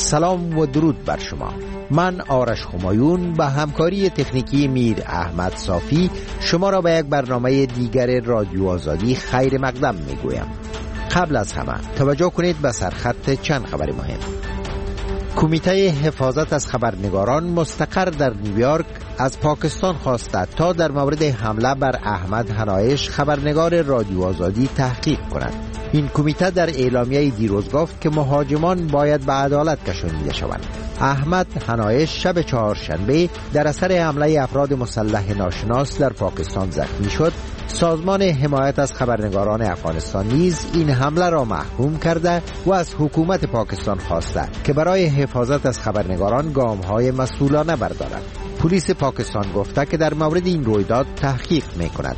سلام و درود بر شما. من آرش همایون با همکاری تکنیکی میر احمد صافی شما را به یک برنامه دیگر رادیو آزادی خیر مقدم میگویم. قبل از همه توجه کنید به سرخط چند خبر مهم. کمیته حفاظت از خبرنگاران مستقر در نیویورک از پاکستان خواسته تا در مورد حمله بر احمد حنایش خبرنگار رادیو آزادی تحقیق کند. این کمیته در اعلامیه دیروز گفت که مهاجمان باید به عدالت کشانیده شوند. احمد حنایش شب چهارشنبه در اثر حمله افراد مسلح ناشناس در پاکستان زخمی شد. سازمان حمایت از خبرنگاران افغانستان نیز این حمله را محکوم کرده و از حکومت پاکستان خواسته که برای حفاظت از خبرنگاران گام‌های مسئولانه بردارد. پلیس پاکستان گفته که در مورد این رویداد تحقیق می‌کند.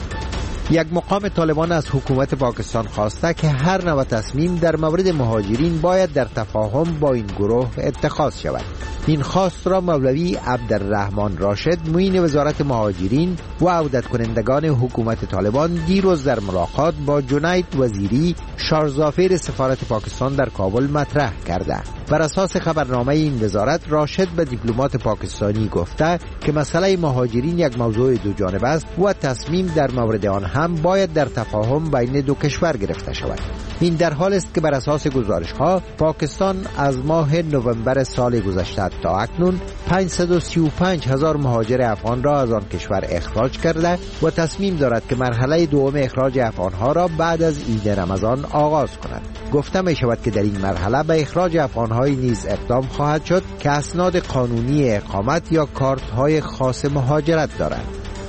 یک مقام طالبان از حکومت پاکستان خواسته که هر نوع تصمیم در مورد مهاجرین باید در تفاهم با این گروه اتخاذ شود. این خواست را مولوی عبدالرحمن راشد معین وزارت مهاجرین و عودت کنندگان حکومت طالبان دیروز در ملاقات با جنید وزیری شارژافیر سفارت پاکستان در کابل مطرح کرده. بر اساس خبرنامه این وزارت، راشد به دیپلمات پاکستانی گفته که مسئله مهاجرین یک موضوع دو جانبه است و تصمیم در مورد آن هم باید در تفاهم بین دو کشور گرفته شود. این در حال است که بر اساس گزارش‌ها پاکستان از ماه نوامبر سال گذشته تا اکنون 535,000 مهاجر افغان را از آن کشور اخراج کرده و تصمیم دارد که مرحله دوم اخراج افغانها را بعد از عید رمضان آغاز کند. گفته می شود که در این مرحله به اخراج افغان‌های نیز اقدام خواهد شد که اسناد قانونی اقامت یا کارت‌های خاص مهاجرت دارند.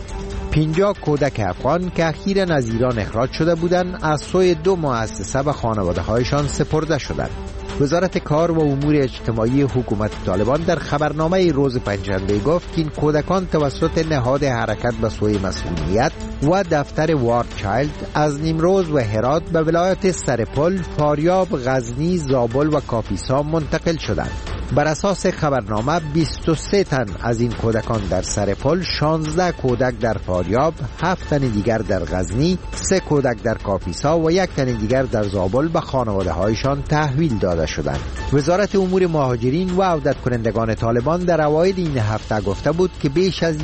50 کودک افغان که اخیراً از ایران اخراج شده بودند از سوی دو مؤسسه به خانواده‌هایشان سپرده شدند. وزارت کار و امور اجتماعی حکومت طالبان در خبرنامه روز پنجشنبه گفت که این کودکان توسط نهاد حرکت به سوی مسئولیت و دفتر وار چایلد از نیمروز و هرات به ولایت سرپل، فاریاب، غزنی، زابل و کاپیسا منتقل شدند. بر اساس خبرنامه 23 تن از این کودکان در سرپل، 16 کودک در فاریاب، 7 تن دیگر در غزنی، 3 کودک در کاپیسا و 1 تن دیگر در زابل به خانواده هایشان تحویل داده شدند. وزارت امور مهاجرین و عودت کنندگان طالبان در اوایل این هفته گفته بود که بیش از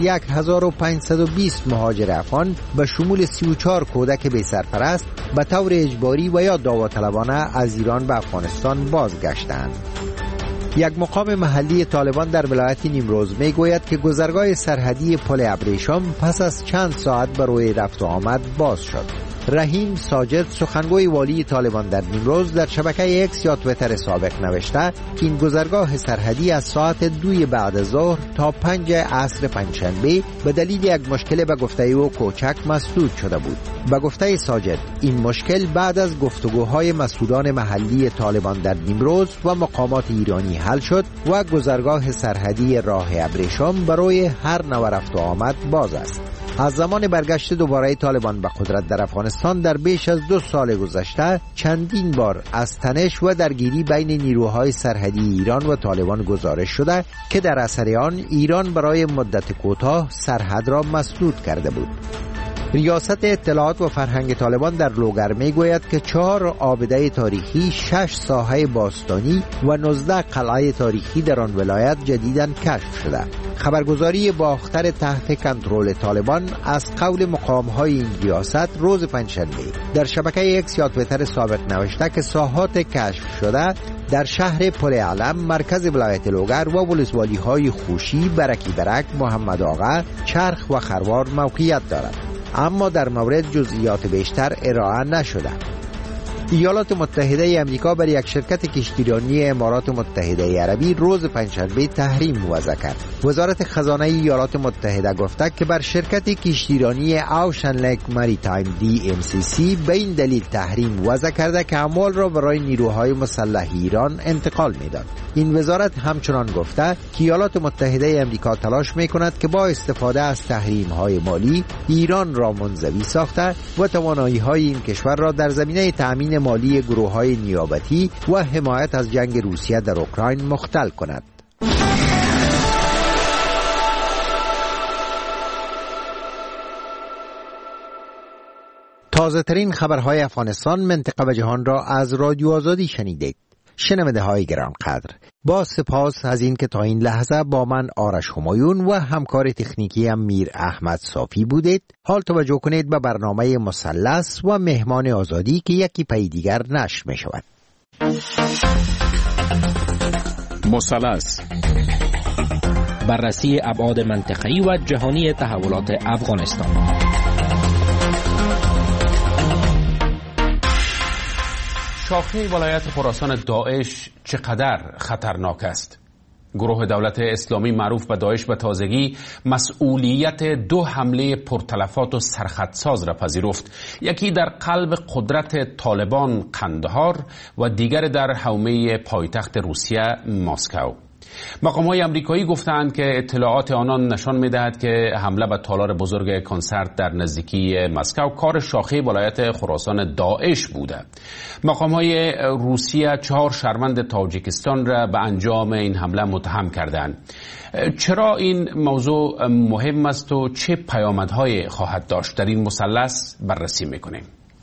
1520 مهاجر افغان به شمول 34 کودک بی سرپرست به طور اجباری و یا داوطلبانه از ایران به افغانستان بازگشتند. یک مقام محلی طالبان در ولایت نیمروز میگوید که گذرگاه سرحدی پل ابریشم پس از چند ساعت برای رفت و آمد باز شد. رحیم ساجد، سخنگوی والی طالبان در نیمروز، در شبکه اکس یا تویتر سابق نوشته که این گذرگاه سرحدی از ساعت 2 بعد از ظهر تا 5 عصر پنجشنبه به دلیل یک مشکل به گفته او کوچک مسدود شده بود. به گفته ساجد این مشکل بعد از گفتگوهای مسئولان محلی طالبان در نیمروز و مقامات ایرانی حل شد و گذرگاه سرحدی راه ابریشم برای هر نوع رفت و آمد باز است. از زمان برگشت دوباره طالبان به قدرت در افغانستان در بیش از 2 سال گذشته چندین بار از تنش و درگیری بین نیروهای سرحدی ایران و طالبان گزارش شده که در اثر آن ایران برای مدت کوتاه سرحد را مسدود کرده بود. ریاست اطلاعات و فرهنگ طالبان در لوگر می گوید که 4 آبده تاریخی، 6 ساحه باستانی و 19 قلعه تاریخی در آن ولایت جدیداً کشف شده. خبرگزاری باختر تحت کنترل طالبان از قول مقام‌های این ریاست روز پنجشنبه در شبکه اکس یا تویتر سابق نوشته که ساحات کشف شده در شهر پل علم، مرکز ولایت لوگر و ولسوالی‌های خوشی، برکی برک، محمد آقا، چرخ و خروار موقعیت دارد، اما در مورد جزئیات بیشتر ارائه نشده. ایالات متحده آمریکا بر یک شرکت کشتیرانی امارات متحده عربی روز پنجشنبه تحریم وضع کرد. وزارت خزانه ایالات متحده گفته که بر شرکت کشتیرانی اوشن لیک مریتایم DMCC به این دلیل تحریم وضع کرده که اموال را برای نیروهای مسلح ایران انتقال می‌داد. این وزارت همچنان گفته که ایالات متحده آمریکا تلاش می‌کند که با استفاده از تحریم‌های مالی ایران را منزوی ساخته و توانایی‌های این کشور را در زمینه تأمین مالی گروه‌های نیابتی و حمایت از جنگ روسیه در اوکراین مختل کند. تازه ترین خبرهای افغانستان، منطقه و جهان را از رادیو آزادی شنیدید. شنونده های گرانقدر، با سپاس از این که تا این لحظه با من آرش همایون و همکار تکنیکی میر احمد صافی بودید. حال توجه کنید به برنامه مثلث و مهمان آزادی که یکی پی دیگر نشر می شود. مثلث، بررسی ابعاد منطقه‌ای و جهانی تحولات افغانستان. شاخه ولایت خراسان داعش چقدر خطرناک است؟ گروه دولت اسلامی معروف به داعش به تازگی مسئولیت 2 حمله پرتلفات و سرخطساز را پذیرفت، یکی در قلب قدرت طالبان قندهار و دیگر در حومه پایتخت روسیه مسکو. مقام‌های آمریکایی گفتند که اطلاعات آنان نشان می‌دهد که حمله به تالار بزرگ کنسرت در نزدیکی مسکو کار شاخه ولایت خراسان داعش بوده. مقام‌های روسیه 4 شهروند تاجیکستان را به انجام این حمله متهم کردند. چرا این موضوع مهم است و چه پیامدهای خواهد داشت؟ در این مثلث بررسی می‌کنیم.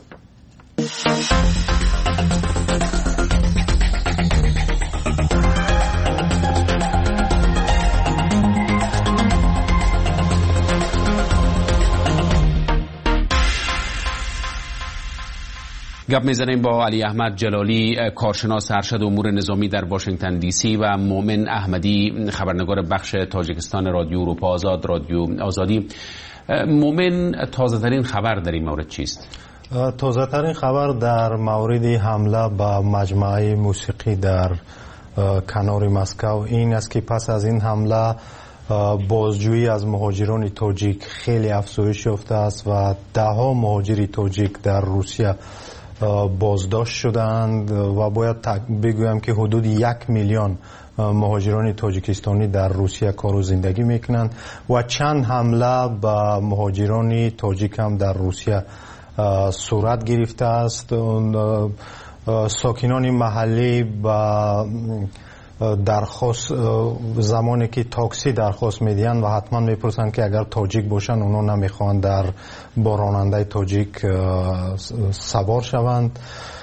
گپ میزنیم با علی احمد جلالی، کارشناس ارشد امور نظامی در واشنگتن دی سی و مومن احمدی، خبرنگار بخش تاجیکستان رادیو اروپا آزاد، رادیو آزادی. مومن، تازه ترین خبر در این مورد چیست؟ تازه ترین خبر در مورد حمله به مجمع موسیقی در کنار مسکو این است که پس از این حمله بازجویی از مهاجران تاجیک خیلی افزایش یافته است و 10 مهاجر تاجیک در روسیه بازداشت شدند و باید بگویم که حدود 1 میلیون مهاجران تاجیکستانی در روسیه کار و زندگی میکنند و چند حمله به مهاجران تاجیک هم در روسیه صورت گرفته است. ساکنان محلی با درخواست زمانی که تاکسی درخواست میدین و حتما میپرسند که اگر تاجیک باشن اونا نمیخوان در با راننده تاجیک سوار شوند.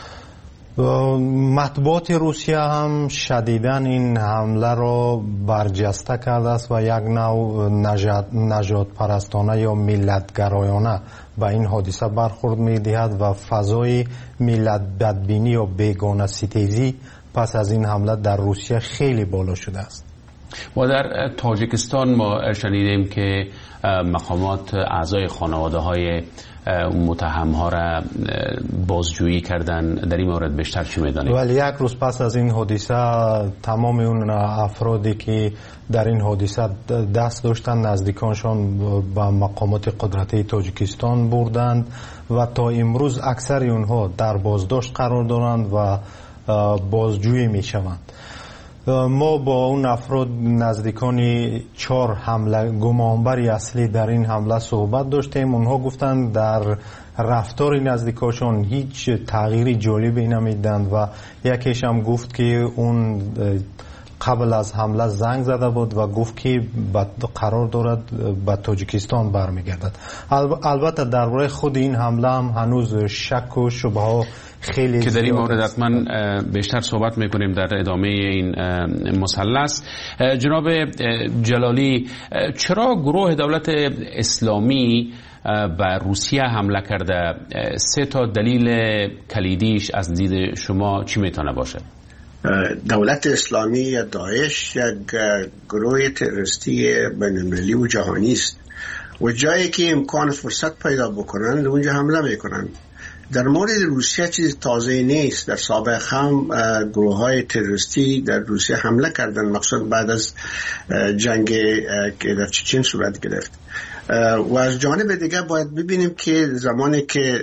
مطبوعات روسیه هم شدیداً این حمله را برجسته کرده است و یک نوع نژاد پرستانه یا ملت‌گرایانه به این حادثه برخورد می‌دهد و فضای ملت بدبینی یا بیگانه ستیزی پس از این حمله در روسیه خیلی بالا شده است. و در تاجیکستان ما شنیدیم که مقامات اعضای خانواده‌های متهم‌ها را بازجویی کردن. در این مورد بیشتر چی می‌دانید؟ ولی 1 روز پس از این حادثه تمام اون افرادی که در این حادثه دست داشتن نزدیکانشان به مقامات قدرتی تاجیکستان بردند و تا امروز اکثر اونها در بازداشت قرار دارند و بازجویی میشوند. ما با اون افراد نزدیکانی 4 حمله گمانبری اصلی در این حمله صحبت داشتیم. اونها گفتند در رفتار نزدیکاشون هیچ تغییری جالبی نمیدند و یکیش هم گفت که اون قبل از حمله زنگ زده بود و گفت که قرار دارد به تاجیکستان برمیگردد. البته درباره خود این حمله هم هنوز شک و شبهه ها خیلی که در این مورد حتما بیشتر صحبت میکنیم در ادامه این مثلث. جناب جلالی، چرا گروه دولت اسلامی به روسیه حمله کرده؟ 3 تا دلیل کلیدیش از دید شما چی میتونه باشه؟ دولت اسلامی یا داعش یک گروه تروریستی بین‌المللی و جهانی است و جایی که امکان فرصت پیدا بکنند اونجا حمله میکنند. در مورد روسیه چیز تازه نیست. در سابق هم گروه های تروریستی در روسیه حمله کردند، مخصوصا بعد از جنگ که در چچن صورت گرفت. و از جانب دیگه باید ببینیم که زمانی که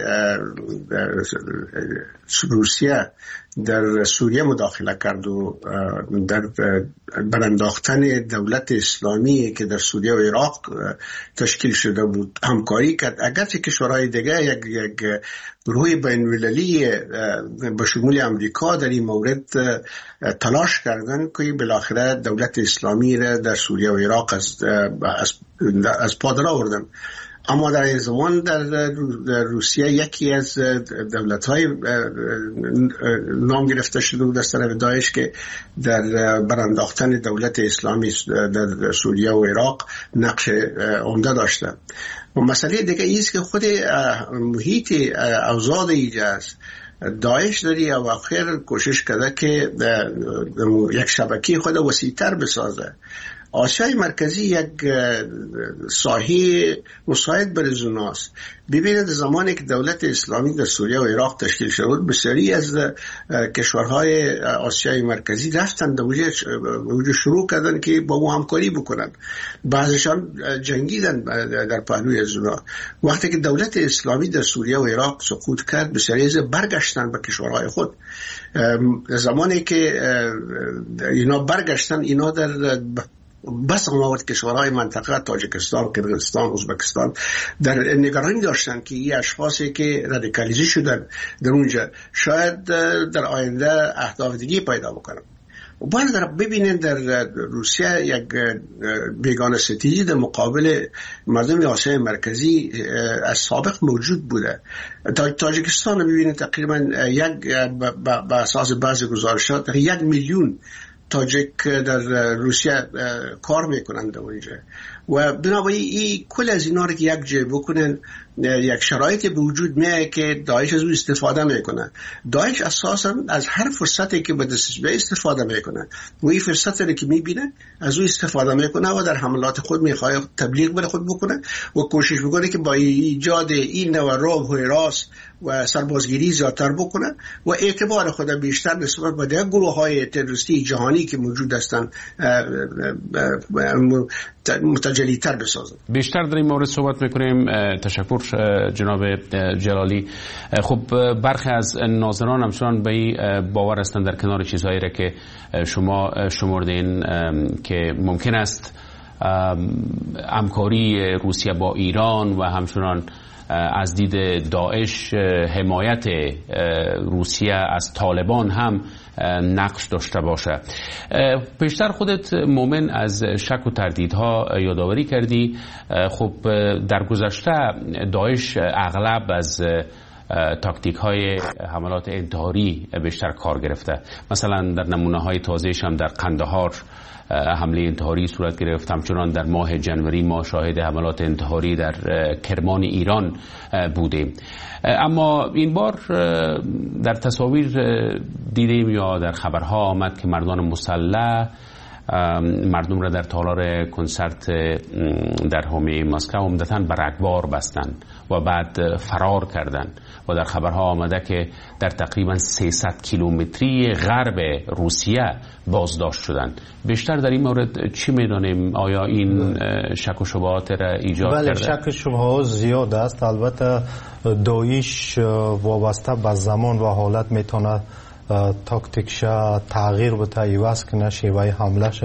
روسیه در سوریه مداخله کرد و در برانداختن دولت اسلامی که در سوریه و عراق تشکیل شده بود همکاری کرد، اگرچه کشورهای دیگه یک گروه بین‌المللی به شمول امریکا در این مورد تلاش کردن که بالاخره دولت اسلامی را در سوریه و عراق از پا در آوردن. اما در این زمان در روسیه یکی از دولت‌های نام گرفته شده بود از طرف داعش که در برانداختن دولت اسلامی در سوریه و عراق نقش عمده داشته. و مسئله دیگه ایست که خود محیط اوضاع ایجاد داعش در این اواخر کوشش کرده که یک شبکه خود وسیع‌تر بسازه. آسیای مرکزی یک ساحه مساعد برای زوناست. ببینید زمانی که دولت اسلامی در سوریه و عراق تشکیل شد، بسیاری از کشورهای آسیای مرکزی رفتن در وجود شروع کردن که با او همکاری بکنن. بعضشان جنگیدن در پهلوی از اونا. وقتی که دولت اسلامی در سوریه و عراق سقوط کرد، بسیاری از برگشتن به کشورهای خود. زمانی که اینا برگشتن، اینا در بس آمد کشورهای منطقه تاجیکستان، قرقیزستان، ازبکستان در نگرانی داشتن که این اشخاصی که رادیکالیزه شدن در اونجا شاید در آینده اهداف دیگه پیدا بکنن. و باید ببینید در روسیه یک بیگانه ستیزی در مقابل مردم آسیای مرکزی از سابق موجود بوده. تاجیکستان ببینید تقریبا به اساس بعضی گزارشات 1 میلیون تاجیک در روسیه کار میکنند در اونجا و بنابراین این کل از اینا رو که یک جای بکنن، یک شرایطی به وجود میاد که داعش از اون استفاده میکنه. داعش اساسا از هر فرصتی که به دستش بیاد استفاده میکنه و این فرصتی رو که میبینه از اون استفاده میکنه و در حملات خود میخواد تبلیغ بر خود بکنه و کوشش بکنه که با ایجاد این نوع رعب و هراس و سربازگیری زیادتر بکنه و اعتبار خود بیشتر نسبت به دیگر گروه‌های تروریستی جهانی که موجود هستند متجلی‌تر بسازن. بیشتر در این مورد صحبت میکنیم. تشکر جناب جلالی. خب برخی از ناظران همچنان به این باور هستند در کنار چیزهایی را که شما شمردین که ممکن است همکاری روسیه با ایران و همچنان از دید داعش حمایت روسیه از طالبان هم نقش داشته باشه. پیشتر خودت مومن از شک و تردیدها یادآوری کردی. خب در گذشته داعش اغلب از تاکتیک های حملات انتحاری بیشتر کار گرفته. مثلا در نمونه های تازه‌اش هم در قندهار حمله انتحاری صورت گرفت. همچنان در ماه جنوری ما شاهد حملات انتحاری در کرمان ایران بودیم. اما این بار در تصاویر دیدیم یا در خبرها آمد که مردان مسلح مردم را در تالار کنسرت در حومه مسکو عمدتاً به رگبار بستند و بعد فرار کردند و در خبرها آمده که در تقریباً 300 کیلومتری غرب روسیه بازداشت شدند. بیشتر در این مورد چی می‌دانیم؟ آیا این شک و شبهات را ایجاد کرده؟ بله، شک و شبهات زیاد است. البته داعش وابسته به زمان و حالت میتونه تاکتیکش تغییر بده، ایواز کنه شیوه حملهش.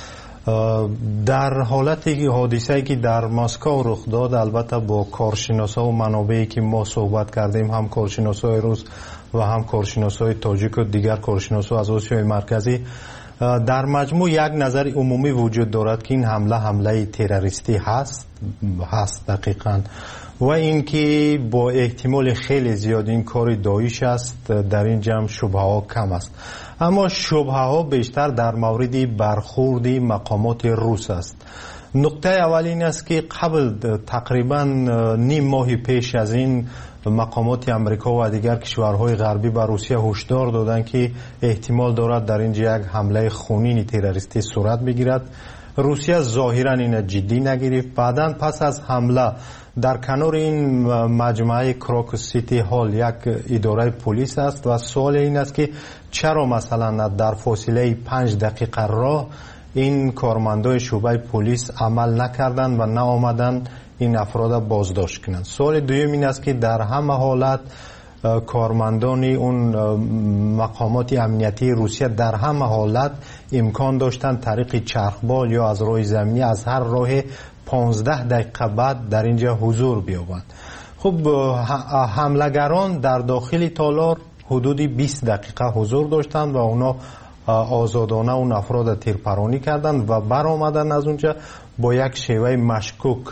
در حالت حادثه‌ای که در مسکو رخ داد، البته با کارشناسا و منابعی که ما صحبت کردیم، هم کارشناسای روس و هم کارشناسای تاجیک و دیگر کارشناسا از آسیای مرکزی، در مجموع یک نظر عمومی وجود دارد که این حمله تروریستی هست دقیقاً، و اینکه با احتمال خیلی زیاد این کار داعش است. در این جمع شبهه ها کم است، اما شبهه ها بیشتر در مورد برخورد مقامات روس است. نقطه اول این است که قبل تقریبا نیم ماه پیش از این مقامات امریکا و دیگر کشورهای غربی به روسیه هشدار دادند که احتمال دارد در اینجا یک حمله خونین تروریستی صورت بگیرد. روسیه ظاهرا این جدی نگرفت. بعداً پس از حمله در کنار این مجمع کراکوس سیتی هال یک اداره پلیس است و سوال این است که چرا مثلا در فاصله 5 دقیقه راه این کارمندای شعبه پلیس عمل نکردند و نه آمدند این افراد بازداشت کنند. سوال دوم این است که در همه حالت کارمندان اون مقامات امنیتی روسیه در همه حالت امکان داشتند طریق چرخبال یا از راه زمینی از هر راه 15 دقیقه بعد در اینجا حضور بیابند. خب حملگران در داخل تالار حدود 20 دقیقه حضور داشتند و اونا آزادانه اون افراد تیرپرانی کردند و برآمدن از اونجا با یک شیوه مشکوک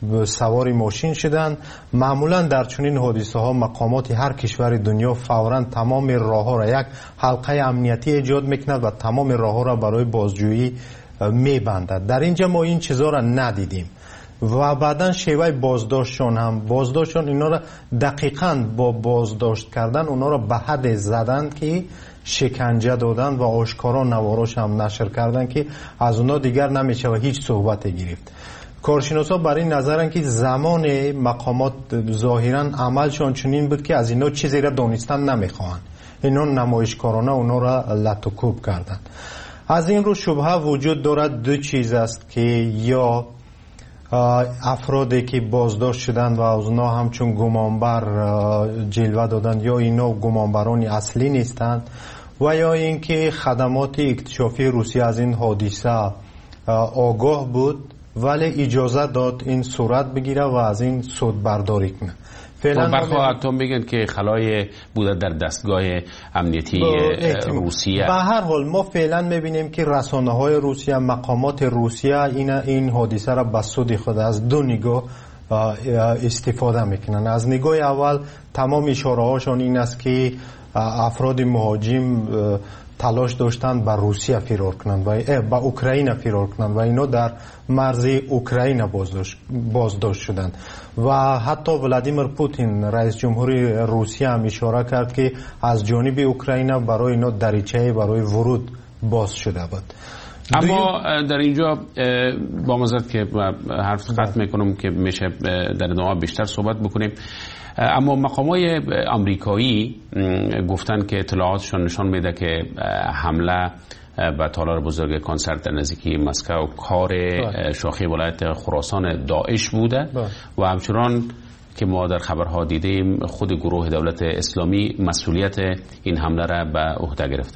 سوار ماشین شدن. معمولا در چنین حادثه ها مقامات هر کشور دنیا فوراً تمام راه ها را یک حلقه امنیتی ایجاد میکند و تمام راه ها را برای بازجویی میبندد. در اینجا ما این چیزا را ندیدیم و بعدا شیوه بازداشتشون اینا را دقیقاً با بازداشت کردن اونا را به حد زدن که شکنجه دادن و آشکارا نواراش هم نشر کردن که از اونا دیگر نمیشه و هیچ صحبت گرفت. کارشناسا بر این نظرن که زمان مقامات ظاهرا عملشان چنین بود که از اینا چیزی را دانستن نمیخوان، اینا نمایشکارانه اونا را لط و کوب کردن. از این رو شبهه وجود دارد دو چیز است که یا افرادی که بازداشت شدند و از اونا همچون گمانبر جلوه دادند یا اینا گمانبران اصلی نیستند و یا اینکه خدمات اکتشافی روسیه از این حادثه آگاه بود ولی اجازه داد این صورت بگیره و از این سود برداری کنه. برخی حتی میگن که خلای بوده در دستگاه امنیتی روسیه. به هر حال ما فعلا میبینیم که رسانه های روسیه، مقامات روسیه این حادثه را به سود خود از دو نگاه استفاده میکنن. از نگاه اول تمام اشاره هاشون این است که افراد مهاجم تلاش داشتند به روسیه فرار کنند و به اوکراین فرار کنند و اینا در مرز اوکراین بازداشت شدند و حتی ولادیمیر پوتین رئیس جمهوری روسیه هم اشاره کرد که از جانب اوکراین برای اینا دریچه برای ورود باز شده بود. اما در اینجا با معذرت که حرف قطع میکنم که میشه در ادامه بیشتر صحبت بکنیم، اما مقامات آمریکایی گفتن که اطلاعاتشون نشان میده که حمله به تالار بزرگ کنسرت در نزدیکی مسکو کار شاخه ولایت خراسان داعش بوده و همچنان که ما در خبرها دیدیم خود گروه دولت اسلامی مسئولیت این حمله را به عهده گرفته.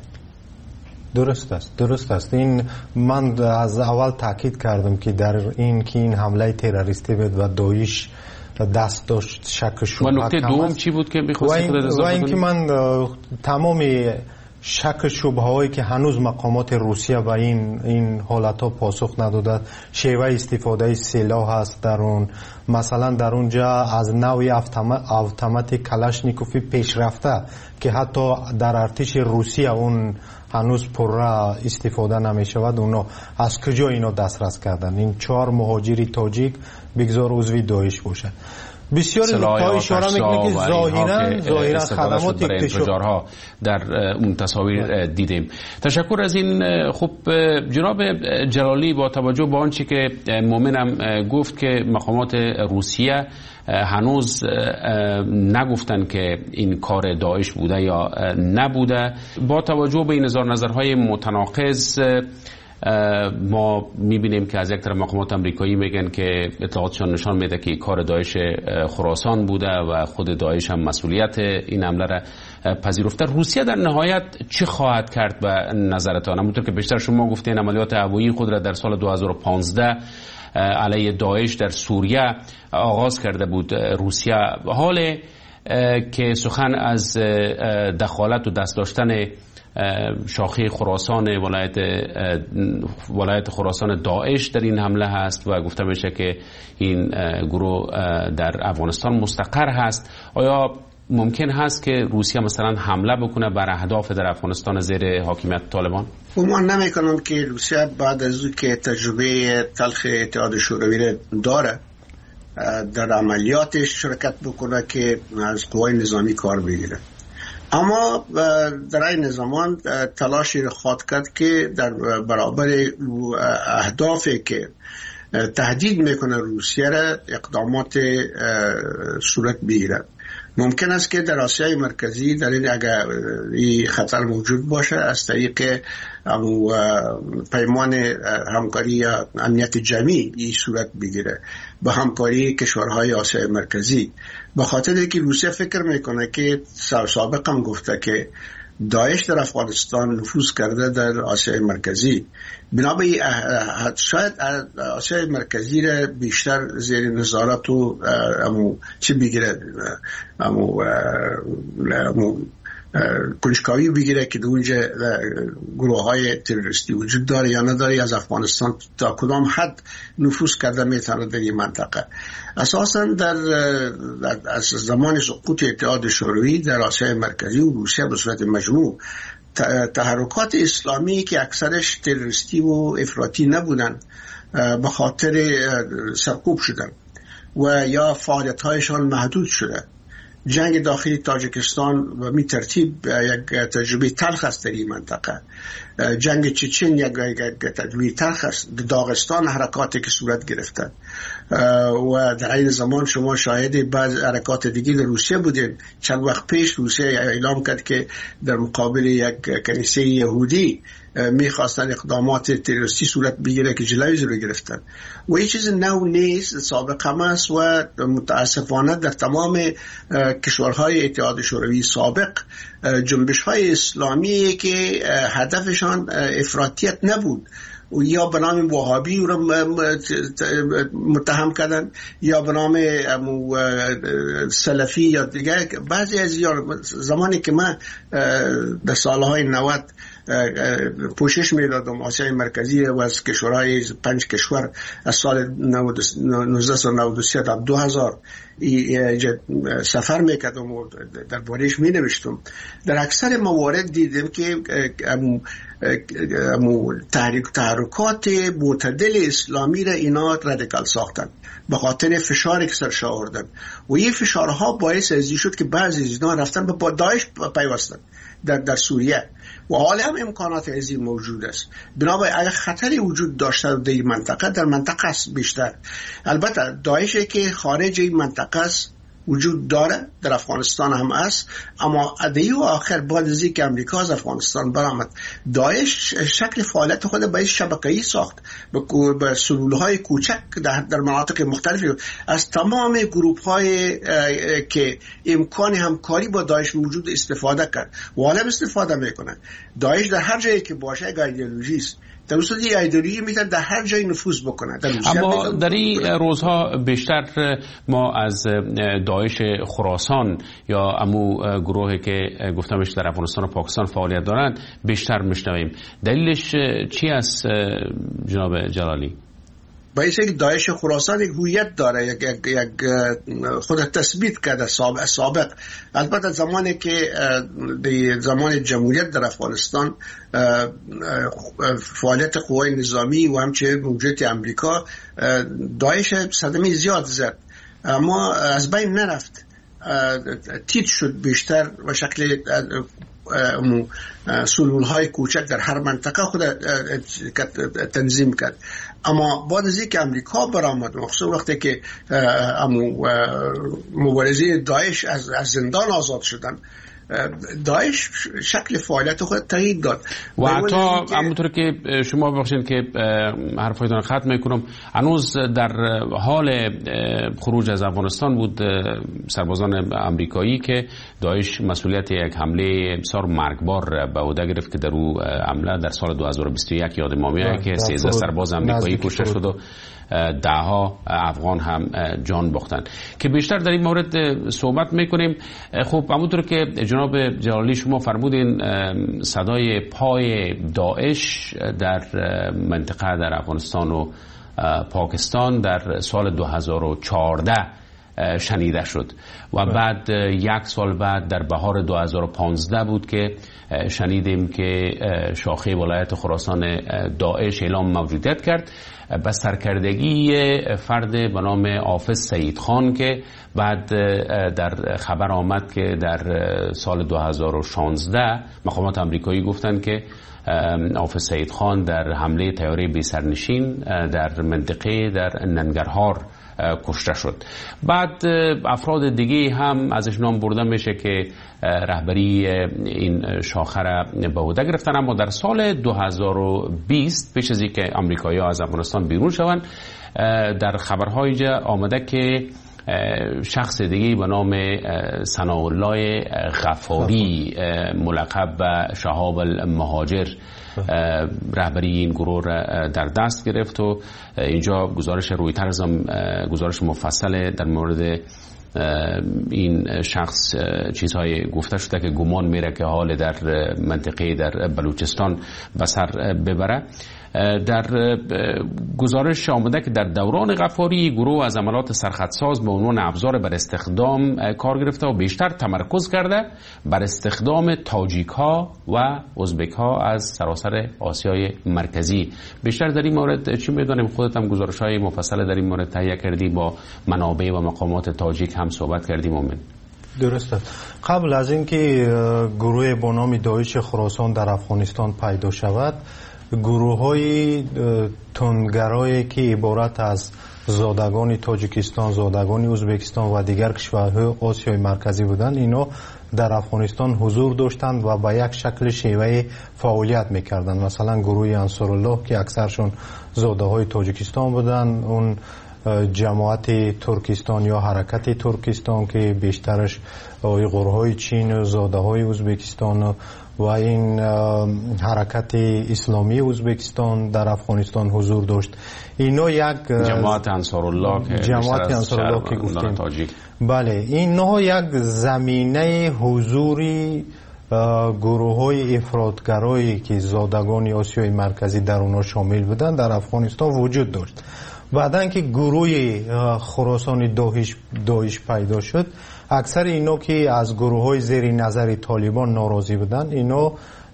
درست است. این من از اول تاکید کردم که در این حمله تروریستی بود و داعش دست داشت. شک شبهه. و نکته دوم چی بود که می‌خواستی خودت اضافه کنی؟ و اینکه من تمام شک شبهه هایی که هنوز مقامات روسیه و این حالت ها پاسخ نداده، شیوه استفاده سلاح هست در اون، مثلا در اونجا از نوع اتومات کلاشنیکوفی پیشرفته که حتی در ارتش روسیه اون هنوز پر استفاده نمی شود، اونا از کجا اینا دسترس کردن؟ این 4 مهاجری تاجیک بگذار عضوی داعش باشه. بسیاری نکته اشاره میکنه که ظاهرا خدمات انفجارها در اون تصاویر دیدیم. تشکر از این. خب جناب جلالی، با توجه به آنچه که مومنم گفت که مقامات روسیه هنوز نگفتن که این کار داعش بوده یا نبوده، با توجه به این نظرهای متناقض ما میبینیم که از یک طرف مقامات آمریکایی میگن که اطلاعاتشان نشان میده که کار داعش خراسان بوده و خود داعش هم مسئولیت این حمله را پذیرفته. روسیه در نهایت چه خواهد کرد به نظرتان؟ همونطور که بیشتر شما گفتین عملیات هوایی خود را در سال 2015 علیه داعش در سوریه آغاز کرده بود روسیه. حال که سخن از دخالت و دست داشتن شاخه خراسان ولایت خراسان داعش در این حمله هست و گفته میشه که این گروه در افغانستان مستقر هست، آیا ممکن هست که روسیه مثلا حمله بکنه بر اهداف در افغانستان زیر حاکمیت طالبان؟ گمان نمی‌کنم که روسیه بعد از اون که تجربه تلخ اتحاد شوروی داره در عملیاتش شرکت بکنه که از قوای نظامی کار بگیره. اما در این زمان تلاشی را خواهد کرد که در برابر اهدافی که تهدید میکنه روسیه را اقدامات صورت بگیرد. ممکن است که در آسیای مرکزی در این اگر این خطر موجود باشه از طریق پیمان همکاری امنیت جمعی این صورت بگیره با همکاری کشورهای آسیای مرکزی، به خاطر که روسیه فکر میکنه که سابقا هم گفته که داعش در افغانستان نفوذ کرده در آسیای مرکزی، بنابراین شاید آسیای مرکزی را بیشتر زیر نظارت و چی بگیره کنجکاوی بگیره که در اونجا گروه های تروریستی وجود داره یا نداره، از افغانستان تا کدام حد نفوذ کرده میتونه در این منطقه. اساسا از زمان سقوط اتحاد شوروی در آسیای مرکزی و روسیه به صورت مجموع تحرکات اسلامی که اکثرش تروریستی و افراطی نبودن به خاطر سرکوب شدن و یا فعالیت‌هایشان محدود شده. جنگ داخلی تاجیکستان به می ترتیب یک تجربه تلخ است در این منطقه. جنگ چچن یک تجربه تلخ است. داغستان حرکاتی که صورت گرفتن و در این زمان شما شاهد بعض حرکات دیگه در روسیه بودین. چند وقت پیش روسیه اعلام کرد که در مقابل یک کنیسه یهودی میخواستن اقدامات تروریستی صورت بگیره که جلوی رو گرفتن و این چیز نو نیست، سابق هم است و متاسفانه در تمام کشورهای اتحاد شوروی سابق جنبش های اسلامی که هدفشان افراطیت نبود و یا به نام وهابی رو متهم کردن یا به نام سلفی یا دیگه. بعضی از زمانی که من در سالهای 90 پوشش میدادم آسیای مرکزی و از کشورهای 5 کشور از سال 1993 تا 2000 سفر میکردم و در باریش می نوشتم. در اکثر موارد دیدم که تحرکات معتدل اسلامی را اینا رادیکال ساختن به خاطر فشاری که سرش آوردن و این فشارها باعث ازی شد که بعضی از اینا رفتن به داعش پیوستن در سوریه و حالا هم امکانات ازی موجود است. بنابراین اگر خطری وجود داشته در این منطقه، در منطقه است بیشتر. البته داعشی که خارج این منطقه است وجود داره، در افغانستان هم است، اما ادعی و آخر بعد از اینکه امریکا از افغانستان برآمد داعش شکل فعالیت خود به شبکه‌ای ساخت به سلولهای کوچک در مناطق مختلفی از تمام گروه‌های که امکان همکاری با داعش موجود استفاده کرد و حالا استفاده میکنه. داعش در هر جایی که باشه یک ایدئولوژی است، در اصل این ایدئولوژی میتونه در هر جایی نفوذ بکنه. اما در این روزها بیشتر ما از داعش خراسان یا امو گروهی که گفتمش در افغانستان و پاکستان فعالیت دارند بیشتر میشنویم. دلیلش چی است جناب جلالی؟ باعث اینکه داعش خراسان یک هویت داره، یک خود تثبیت کرده سابق. البته زمانی که زمان جمهوریت در افغانستان فعالیت قوای نظامی و همچنین موجودیت امریکا داعش صدمه زیاد زد اما از بین نرفت، تیت شد بیشتر و شکل سلولهای کوچک در هر منطقه خود تنظیم کرد. اما بعد از اینکه امریکا برآمد، مخصوصا وقتی که مبارزین داعش از زندان آزاد شدن، داعش شکل فعالیت خود تغییر داد و حتی همونطور که شما بخشید که حرفایتان ختم میکنم، هنوز در حال خروج از افغانستان بود سربازان امریکایی که داعش مسئولیت یک حمله بسیار مرگبار به عهده گرفت که در او حمله در سال 2021 یاد ما میاد که 13 سرباز امریکایی کشته شد و دهها افغان هم جان باختن که بیشتر در این مورد صحبت میکنیم. خب همونطور که جناب جلالی شما فرمودین صدای پای داعش در منطقه در افغانستان و پاکستان در سال 2014 شنیده شد و بعد یک سال بعد در بهار 2015 بود که شنیدیم که شاخه ولایت خراسان داعش اعلام موجودیت کرد به سرکردگی فرد به نام حافظ سعید خان که بعد در خبر آمد که در سال 2016 مقامات امریکایی گفتند که حافظ سعید خان در حمله طیاره بی سرنشین در منطقه در ننگرهار کشته شد. بعد افراد دیگه هم ازش نام برده میشه که رهبری این شاخه را به عهده گرفتن، اما در سال 2020 پیش از اینکه آمریکایی‌ها از افغانستان بیرون شوند در خبرهای جا آمده که شخص دیگه به نام ثناءالله غفاری ملقب به شهاب المهاجر رهبری این گروه را در دست گرفت و اینجا گزارش رویترز هم گزارش مفصل در مورد این شخص چیزهای گفته شده که گمان میره که حال در منطقه در بلوچستان به سر ببره. در گزارش آمده که در دوران غفاری گروه از عملات سرخطساز به عنوان ابزار بر استخدام کار گرفته و بیشتر تمرکز کرده بر استخدام تاجیک ها و ازبک ها از سراسر آسیای مرکزی. بیشتر در این مورد چی میدونیم؟ خودت هم گزارش های مفصل در این مورد تهیه کردی، با منابع و مقامات تاجیک هم صحبت کردیم. مومن درسته. قبل از اینکه گروه با نام داعش خراسان در افغانستان پیدا شود، گروه های تندگرایی که عبارت از زادگان تاجیکستان، زادگان ازبکستان و دیگر کشورهای آسیای مرکزی بودند، اینا در افغانستان حضور داشتند و با یک شکل شیوه فعالیت میکردند. مثلا گروه انصارالله که اکثرشون زاده های تاجیکستان بودند، اون جماعت ترکستان یا حرکت ترکستان که بیشترش گروه های چین و زاده های ازبکستان و این حرکت اسلامی ازبکستان در افغانستان حضور داشت. اینا یک جماعت انصارالله که گفتیم، بله، اینا یک زمینه حضوری گروه های افراطگرایی که زادگان آسیای مرکزی در اونا شامل بودن در افغانستان وجود داشت. بعدن که گروه خراسان داعش پیدا شد، اکثر اینا که از گروه های زیر نظر طالبان ناراضی بودن، اینا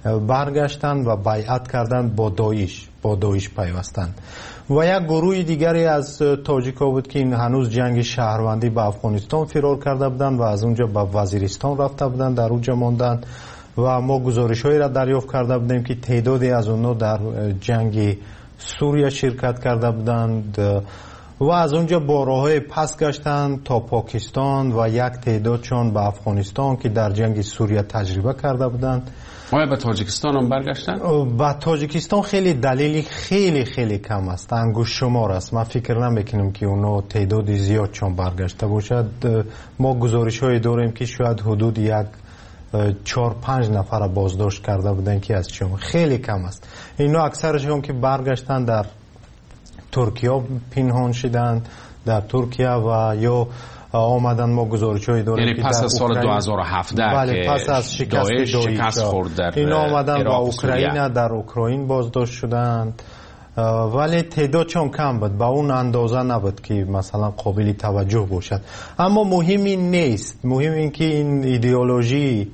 برگشتن و بیعت کردن با داعش پیوستند. و یک گروه دیگری از تاجیکا بود که این هنوز جنگ شهروندی به افغانستان فرار کرده بودند و از اونجا به وزیرستان رفته بودند، در اونجا ماندند و ما گزارش هایی را دریافت کرده بودیم که تعدادی از اونها در جنگ سوریه شرکت کرده بودند و از اونجا با راههای پس گشتند تا پاکستان و یک تعدادشان به افغانستان که در جنگ سوریه تجربه کرده بودند. آیا به تاجیکستان هم برگشتن؟ به تاجیکستان خیلی دلیلی خیلی کم است، انگشت شمار است. من فکر نمیکنم که اونا تعداد زیاد چون برگشته باشد. ما گزارش های داریم که شاید حدود یک 4-5 نفر بازداشت کرده بودن که از شما خیلی کم است. اینا اکثرشون که برگشتن در ترکیه پنهان شدند در ترکیه و یا آمدن. ما گزارش‌های داریم یعنی پس از سال 2017 بله، که پس از شکست خورد در اینا آمدن با اوکراین، در اوکراین بازداشت شدند، ولی تعدادشون کم بود، با اون اندازه نبود که مثلا قابل توجه باشد. اما مهم این نیست، مهم این که این ایدئولوژی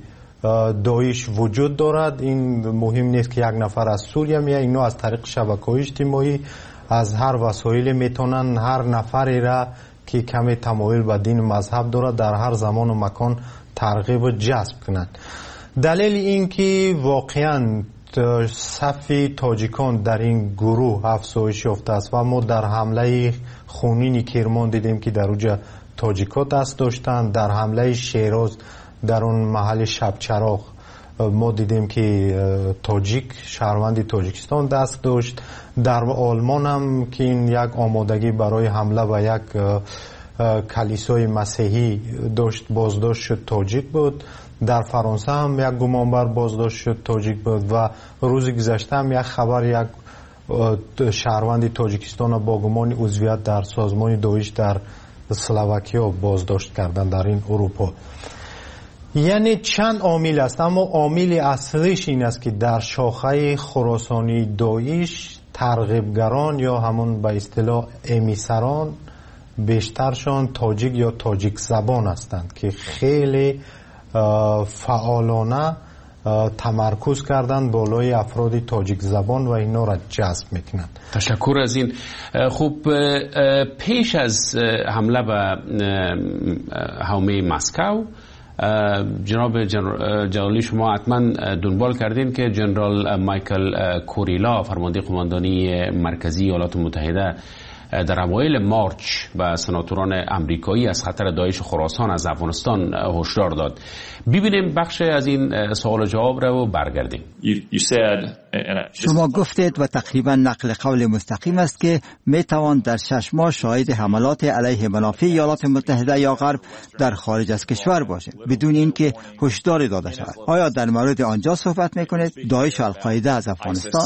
داعش وجود دارد. این مهم نیست که یک نفر از سوریه میاد، اینا از طریق شبکه‌های اجتماعی از هر وسایل میتونن هر نفری را که کمی تمایل به دین و مذهب دارد در هر زمان و مکان ترغیب و جذب کنند. دلیل این که واقعا صف تاجیکان در این گروه افزایش یافته است و ما در حمله خونین کرمان دیدیم که در اونجا تاجیکا دست داشتند. در حمله شیراز در اون محل شبچراغ ما دیدیم که تاجیک شهروند تاجیکستان دست داشت. در آلمان هم که این یک آمادگی برای حمله و یک کلیسای مسیحی داشت، بازداشت شد، تاجیک بود. در فرانسه هم یک گمانبر بازداشت شد، تاجیک بود. و روز گذشته هم یک خبر یک شهروند تاجیکستان با گمان عضویت در سازمان داعش در اسلواکیا بازداشت کردن در این اروپا. یعنی چند عامل است، اما عامل اصلیش این است که در شاخه خراسانی داعش ترغیبگران یا همون به اصطلاح امیسران بیشترشان تاجیک یا تاجیک زبان هستند که خیلی فعالانه تمرکز کردن بالای افراد تاجیک زبان و اینا را جذب میکنند. تشکر از این. خوب، پیش از حمله به حومه مسکو، جناب جلالی شما حتما دنبال کردین که جنرال مایکل کوریلا، فرمانده قماندانی مرکزی ایالات متحده، در اوایل مارچ به سناتوران امریکایی از خطر داعش خراسان از افغانستان هشدار داد. ببینیم بخش از این سوال و جواب رو برگردیم. You said شما گفتید و تقریبا نقل قول مستقیم است که می توان در 6 ماه شاهد حملات علیه منافع ایالات متحده یا غرب در خارج از کشور باشیم بدون اینکه هشدار داده شود. آیا در مورد آنجا صحبت میکنید؟ داعش و القاعده از افغانستان،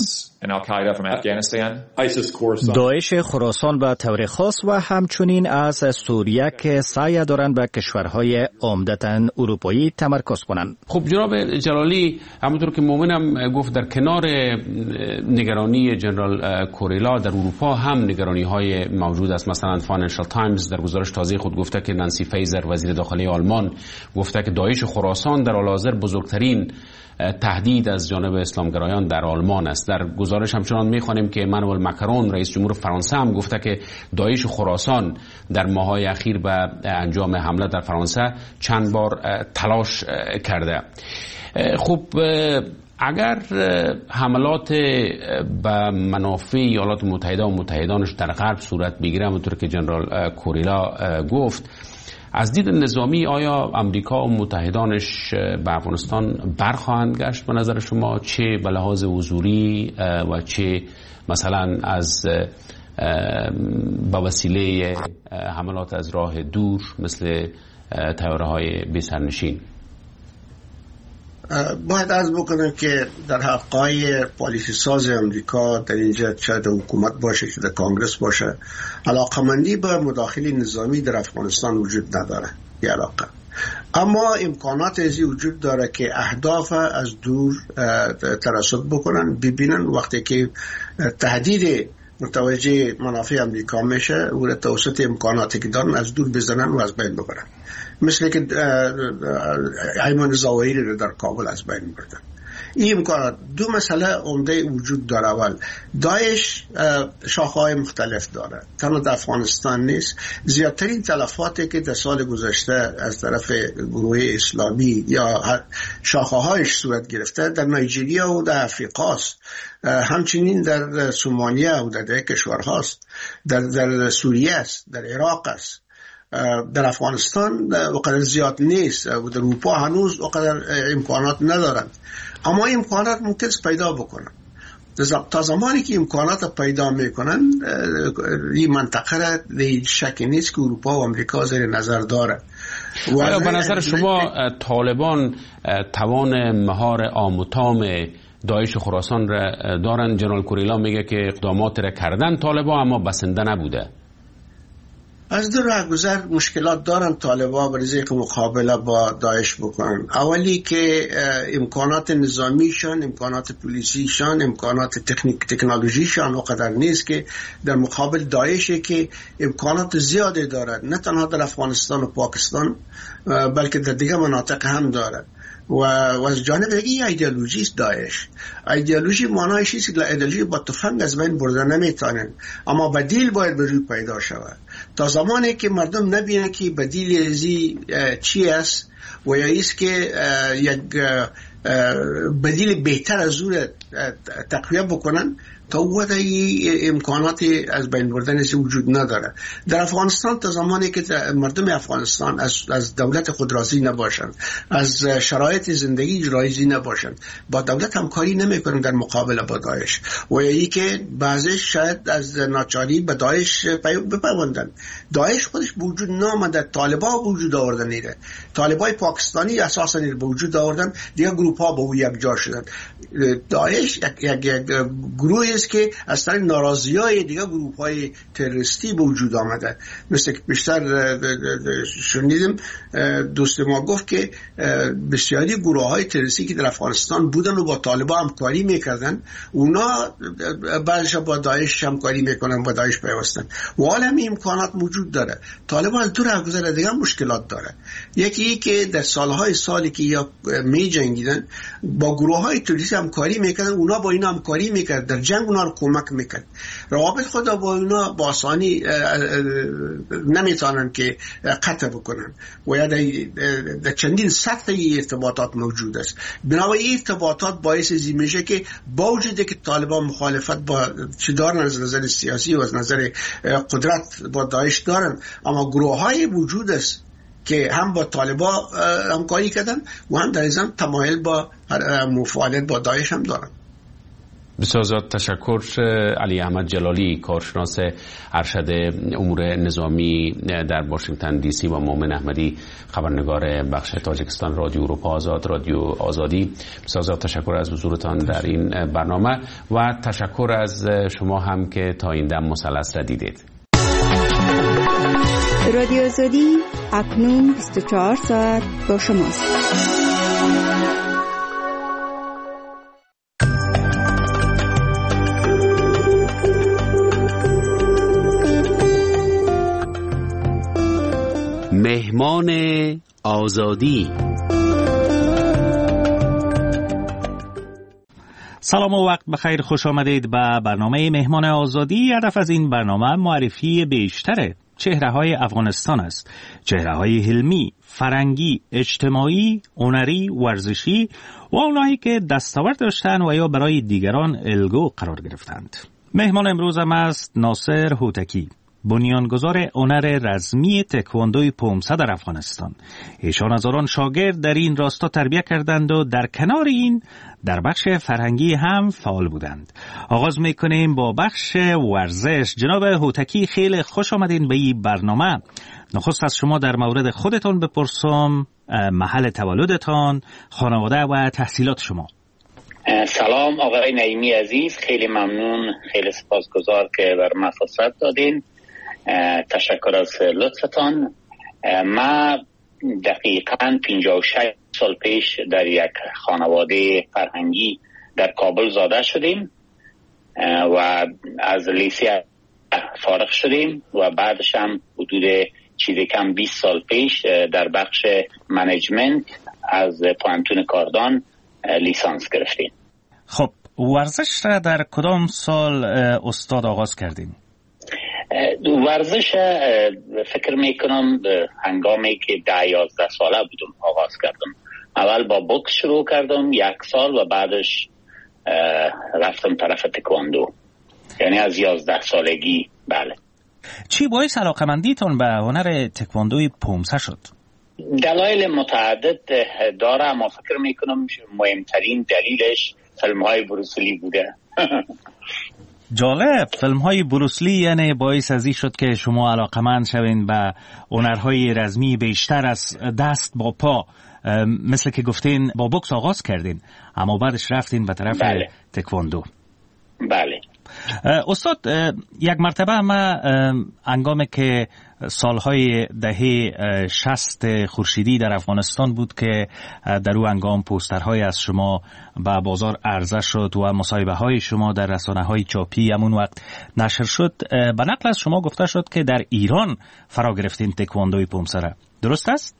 داعش خراسان به طور خاص و همچنین از سوریه که سعی دارند به کشورهای عمدتاً اروپایی تمرکز کنند. خب جناب جلالی، همونطور که مومنم گفت، در کنار نگرانی جنرال کوریلا در اروپا هم نگرانی های موجود است. مثلا فاینانشال تایمز در گزارش تازه خود گفته که نانسی فیزر وزیر داخلی آلمان گفته که داعش خراسان در حال حاضر بزرگترین تهدید از جانب اسلامگرایان در آلمان است. در گزارش همچنان می‌خوانیم که امانوئل مکرون رئیس جمهور فرانسه هم گفته که داعش خراسان در ماه‌های اخیر به انجام حمله در فرانسه چند بار تلاش کرده. خب اگر حملات به منافع ایالات متحده و متحدانش در غرب صورت بگیره، همونطور که جنرال کوریلا گفت، از دید نظامی آیا امریکا و متحدانش به افغانستان برخواهند گشت به نظر شما، چه به لحاظ حضوری و چه مثلا از با وسیله حملات از راه دور مثل طیاره‌های بی سرنشین؟ باید عرض بکنم که در حقای پالیسی ساز امریکا در اینجا، چه در حکومت باشه که در کانگرس باشه، علاقمندی به مداخله نظامی در افغانستان وجود نداره. یه علاقه، اما امکانات ازی وجود داره که اهداف از دور ترصد بکنن، ببینن وقتی که تهدید متوجه منافع امریکا میشه و توسط امکاناتی که دارن از دور بزنن و از بین ببرن، مثل که ایمان زاویری رو در کابل از بین بردن. این امکانات دو مسئله عمده وجود داره. اول، داعش شاخه‌های مختلف داره، تنها در افغانستان نیست. زیادترین تلفاتی که در سال گذشته از طرف گروه اسلامی یا شاخه‌هایش صورت گرفته در نایجریا و در افریقاست، همچنین در سومالیا و در کشورهاست، در سوریه است، در عراق است. در افغانستان وقدر زیاد نیست و در اروپا هنوز وقدر امکانات ندارند، اما امکانات ممکن است پیدا بکنن. تا زمانی که امکانات پیدا میکنن، این منطقه را شکی نیست که اروپا و امریکا زیر نظر داره. آیا به نظر شما طالبان توان مهار آموتام داعش خراسان را دارن؟ جنرال کوریلا میگه که اقدامات را کردن طالبان اما بسنده نبوده. از دو راهگذر مشکلات دارن طالبان برای اینکه مقابله با داعش بکنن. اولی که امکانات نظامیشان، امکانات پلیسیشان، امکانات تکنولوژیشان اونقدر نیست که در مقابل داعشی که امکانات زیاده دارد، نه تنها در افغانستان و پاکستان بلکه در دیگه مناطق هم دارد. و از جانب دیگه ایدئولوژی است داعش. ایدئولوژی معنایش است که ایدئولوژی با تفنگ از بین بردن نمیتونن، اما بدیل باید به روی پیدا شود. تا زمانی که مردم نبینن که بدیل ازی چی است و یا ایست که یک بدیل بهتر از اون تقویه بکنن، تا وقت امکانات از بین بردن وجود نداره. در افغانستان تا زمانی که مردم افغانستان از دولت خود راضی نباشن، از شرایط زندگی راضی نباشن، با دولت همکاری نمیکنن در مقابله با داعش، و یکی که بعضیش شاید از ناچاری به داعش بپیوندن. داعش خودش به وجود نامده، طالبان به وجود آوردن نیره. طالبای پاکستانی اساسا به وجود آوردن، دیگه گروه ها به او یک جا شدن. داعش یک گروه است که از طریق ناراضی‌های دیگه گروه‌های تروریستی به وجود آمده. مثل که بیشتر شنیدیم دوست ما گفت که بسیاری گروه‌های تروریستی که در افغانستان بودن و با طالبان همکاری میکردن، اونا بعدش با داعش همکاری میکنن، با داعش پیوستن. و حالا هم امکانات موجود داره. طالبان دو راهگذر دیگه مشکلات داره. یکی که در سالی که یا می جنگیدن با گروه‌های تروریستی همکاری میکردن، اونا با اینا همکاری میکردن، در جنگ اونا رو کمک میکرد. روابط خود با اونا با آسانی نمیتونن که قطع بکنن و یا در چندین سطح ارتباطات موجود است. بنابراین ارتباطات باعث ازی میشه که با وجودی که طالبان مخالفت با چی دارن از نظر سیاسی و از نظر قدرت با داعش دارن، اما گروه‌های وجود است که هم با طالبان همکاری کردن و هم در ازم تمایل با مفاعلت با داعش هم دارن. بسیار زیاد تشکر. علی احمد جلالی، کارشناس ارشد امور نظامی در واشنگتن دی سی، و مومن احمدی، خبرنگار بخش تاجیکستان رادیو اروپا آزاد، رادیو آزادی. بسیار زیاد تشکر از حضورتان در این برنامه و تشکر از شما هم که تا این دم مثلث را دیدید. رادیو آزادی اکنون 24 ساعت با شماست. مهمان آزادی. سلام و وقت بخیر، خوش آمدید به برنامه مهمان آزادی. هدف از این برنامه معرفی بیشتر چهره‌های افغانستان است. چهره‌های علمی، فرهنگی، اجتماعی، هنری، ورزشی و اونایی که دستاورد داشتند و یا برای دیگران الگو قرار گرفتند. مهمان امروزم است ناصر هوتکی، بنیانگذار هنر رزمی تکواندوی پومسه در افغانستان. ایشان هزاران شاگرد در این راستا تربیت کردند و در کنار این در بخش فرهنگی هم فعال بودند. آغاز میکنیم با بخش ورزش. جناب هوتکی، خیلی خوش آمدین به این برنامه. نخست از شما در مورد خودتان بپرسم، محل تولدتان، خانواده و تحصیلات شما. سلام آقای نعیمی عزیز، خیلی ممنون، خیلی سپاسگزار که بر من فرصت دادین. تشکر از لطفتان. ما دقیقاً 56 سال پیش در یک خانواده فرهنگی در کابل زاده شدیم و از لیسه فارغ شدیم و بعدش هم حدود چیزی کم 20 سال پیش در بخش منیجمنت از پوهنتون کاردان لیسانس گرفتیم. خب ورزش را در کدام سال استاد آغاز کردیم؟ ورزش فکر میکنم هنگامی که 10-11 ساله بودم آغاز کردم. اول با بوکس شروع کردم 1 سال و بعدش رفتم طرف تکواندو، یعنی از 11 سالگی. بله. چی باعث علاقمندیتون به هنر تکواندوی پومسه شد؟ دلایل متعدد داره، اما فکر میکنم مهمترین دلیلش فیلم های بروسلی بوده. جالب، فیلم های بروسلی یعنی باعث ازی شد که شما علاقمند شوین به هنرهای رزمی بیشتر از دست با پا، مثل که گفتین با بوکس آغاز کردین اما بعدش رفتین به طرف تکواندو. بله. استاد، یک مرتبه ما هنگامی که سالهای دهه 60 خورشیدی در افغانستان بود که در اون هنگام پوسترهای از شما به بازار عرضه شد و مصاحبه های شما در رسانه های چاپی همون وقت نشر شد، به نقل از شما گفته شد که در ایران فرا گرفتین تکواندوی پومسه را، درست است؟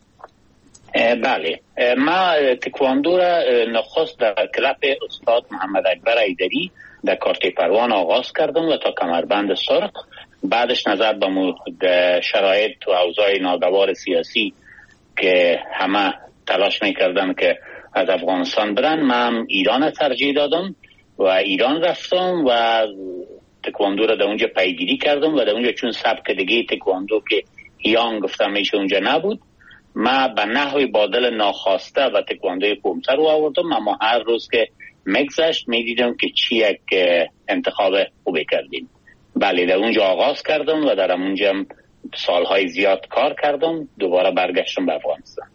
بله، ما تکواندو را نخست در کلاب استاد محمد اکبر ایدری در کارت پروان آغاز کردم و تا کمربند سرخ. بعدش نظر به شرایط و اوضاع ناگوار سیاسی که همه تلاش میکردن که از افغانستان برن، من ایران ترجیح دادم و ایران رفتم و تکواندو را در اونجا پیگیری کردم و در اونجا چون سبک دیگه تکواندو که هیانگ گفتم میشه اونجا نبود، ما به نحوی بادل ناخواسته و تکواندوی پومسه رو آوردم، اما هر روز که مگذشت میدیدم که چی یک انتخاب خوبی کردیم. بله، در اونجا آغاز کردم و در اونجا سالهای زیاد کار کردم، دوباره برگشتم به افغانستان.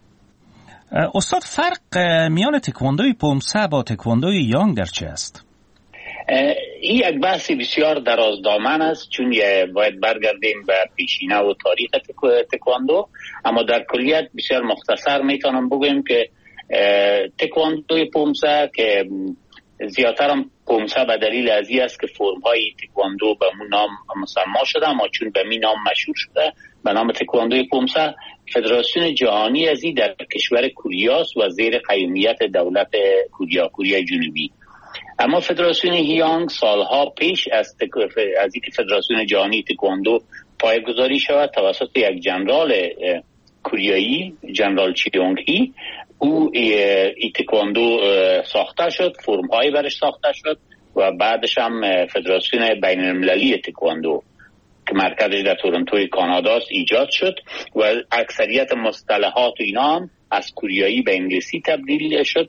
استاد، فرق میان تکواندوی پومسه با تکواندوی یانگ در چه است؟ این یک بحثی بسیار درازدامن است، چون باید برگردیم به پیشینه و تاریخ تکواندو، اما در کلیت بسیار مختصر میتونم بگویم که تکواندوی پومسه که زیادتر هم پومسه به دلیل ازی است که فرم های تکواندو به مون نام مسما شده، اما چون به می نام مشهور شده به نام تکواندوی پومسه، فدراسیون جهانی ازی در کشور کوریاست و زیر قیومیت دولت کوریا جنوبی. اما فدراسیون هیانگ سالها پیش از اینکه فدراسیون جهانی تکواندو پایه‌گذاری شود توسط یک جنرال کوریایی، جنرال چیونگ هی، او ای تکواندو ساخته شد، فرم‌های برش ساخته شد و بعدش هم فدراسیون بین المللی تکواندو که مرکزش در تورنتوی کاناداست ایجاد شد و اکثریت مصطلحات و اینا هم از کوریایی به انگلیسی تبدیل شد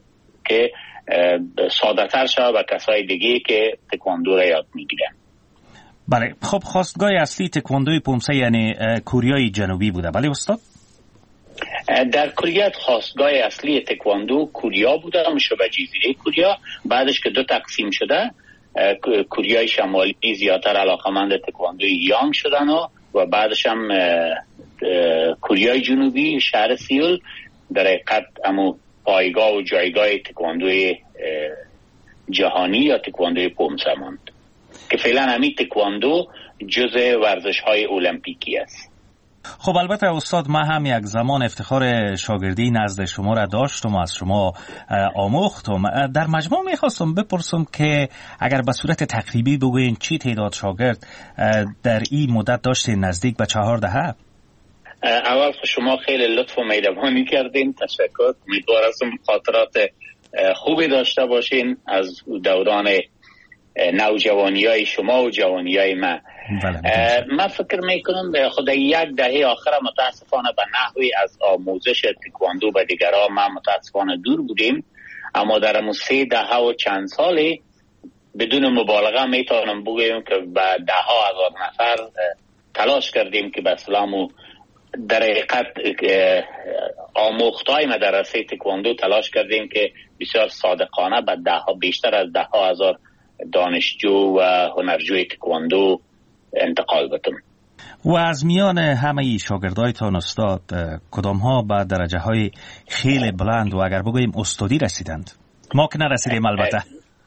که ساده تر شود و کسای دیگه که تکواندو را یاد میگیرن. بله، خب خواستگاه اصلی تکواندوی پومسه یعنی کوریای جنوبی بوده، بله استاد؟ در کلیت خواستگاه اصلی تکواندو کوریا بوده، شبه جزیره کوریا. بعدش که دو تقسیم شده، کوریای شمالی زیادتر علاقمند تکواندوی یانگ شدن و بعدش هم کوریای جنوبی شهر سیول در حقیقت امو پایگاه و جایگاه تکواندوی جهانی یا تکواندوی پومسه ماند که فعلا همین تکواندو جزء ورزش های المپیکی است. خب البته استاد، من هم یک زمان افتخار شاگردی نزد شما را داشتم و از شما آموختم. در مجموع میخواستم بپرسم که اگر به صورت تقریبی بگوین چی تعداد شاگرد در این مدت داشتین؟ نزدیک به 4 دهه. اول شما خیلی لطف و مهربانی کردین، تشکر. امیدوارم خاطرات خوبی داشته باشین از دوران نوجوانی های شما و جوانی های من. من فکر میکنم خود 1 دهه آخر متاسفانه به نحوی از آموزش تکواندو به دیگرها ما متاسفانه دور بودیم، اما در 3 دهه و چند سالی بدون مبالغه میتونم بگویم که به 10,000 نفر تلاش کردیم که به اسلام در حقیقت آموختهای مدرسه تکواندو تلاش کردیم که بسیار صادقانه به بیشتر از 10,000 دانشجو و هنرجوی تکواندو انتقال بدم. و از میان همه شاگردایتان استاد، کدام ها به درجه های خیلی بلند و اگر بگوییم استادی رسیدند؟ ما که نرسیدیم البته.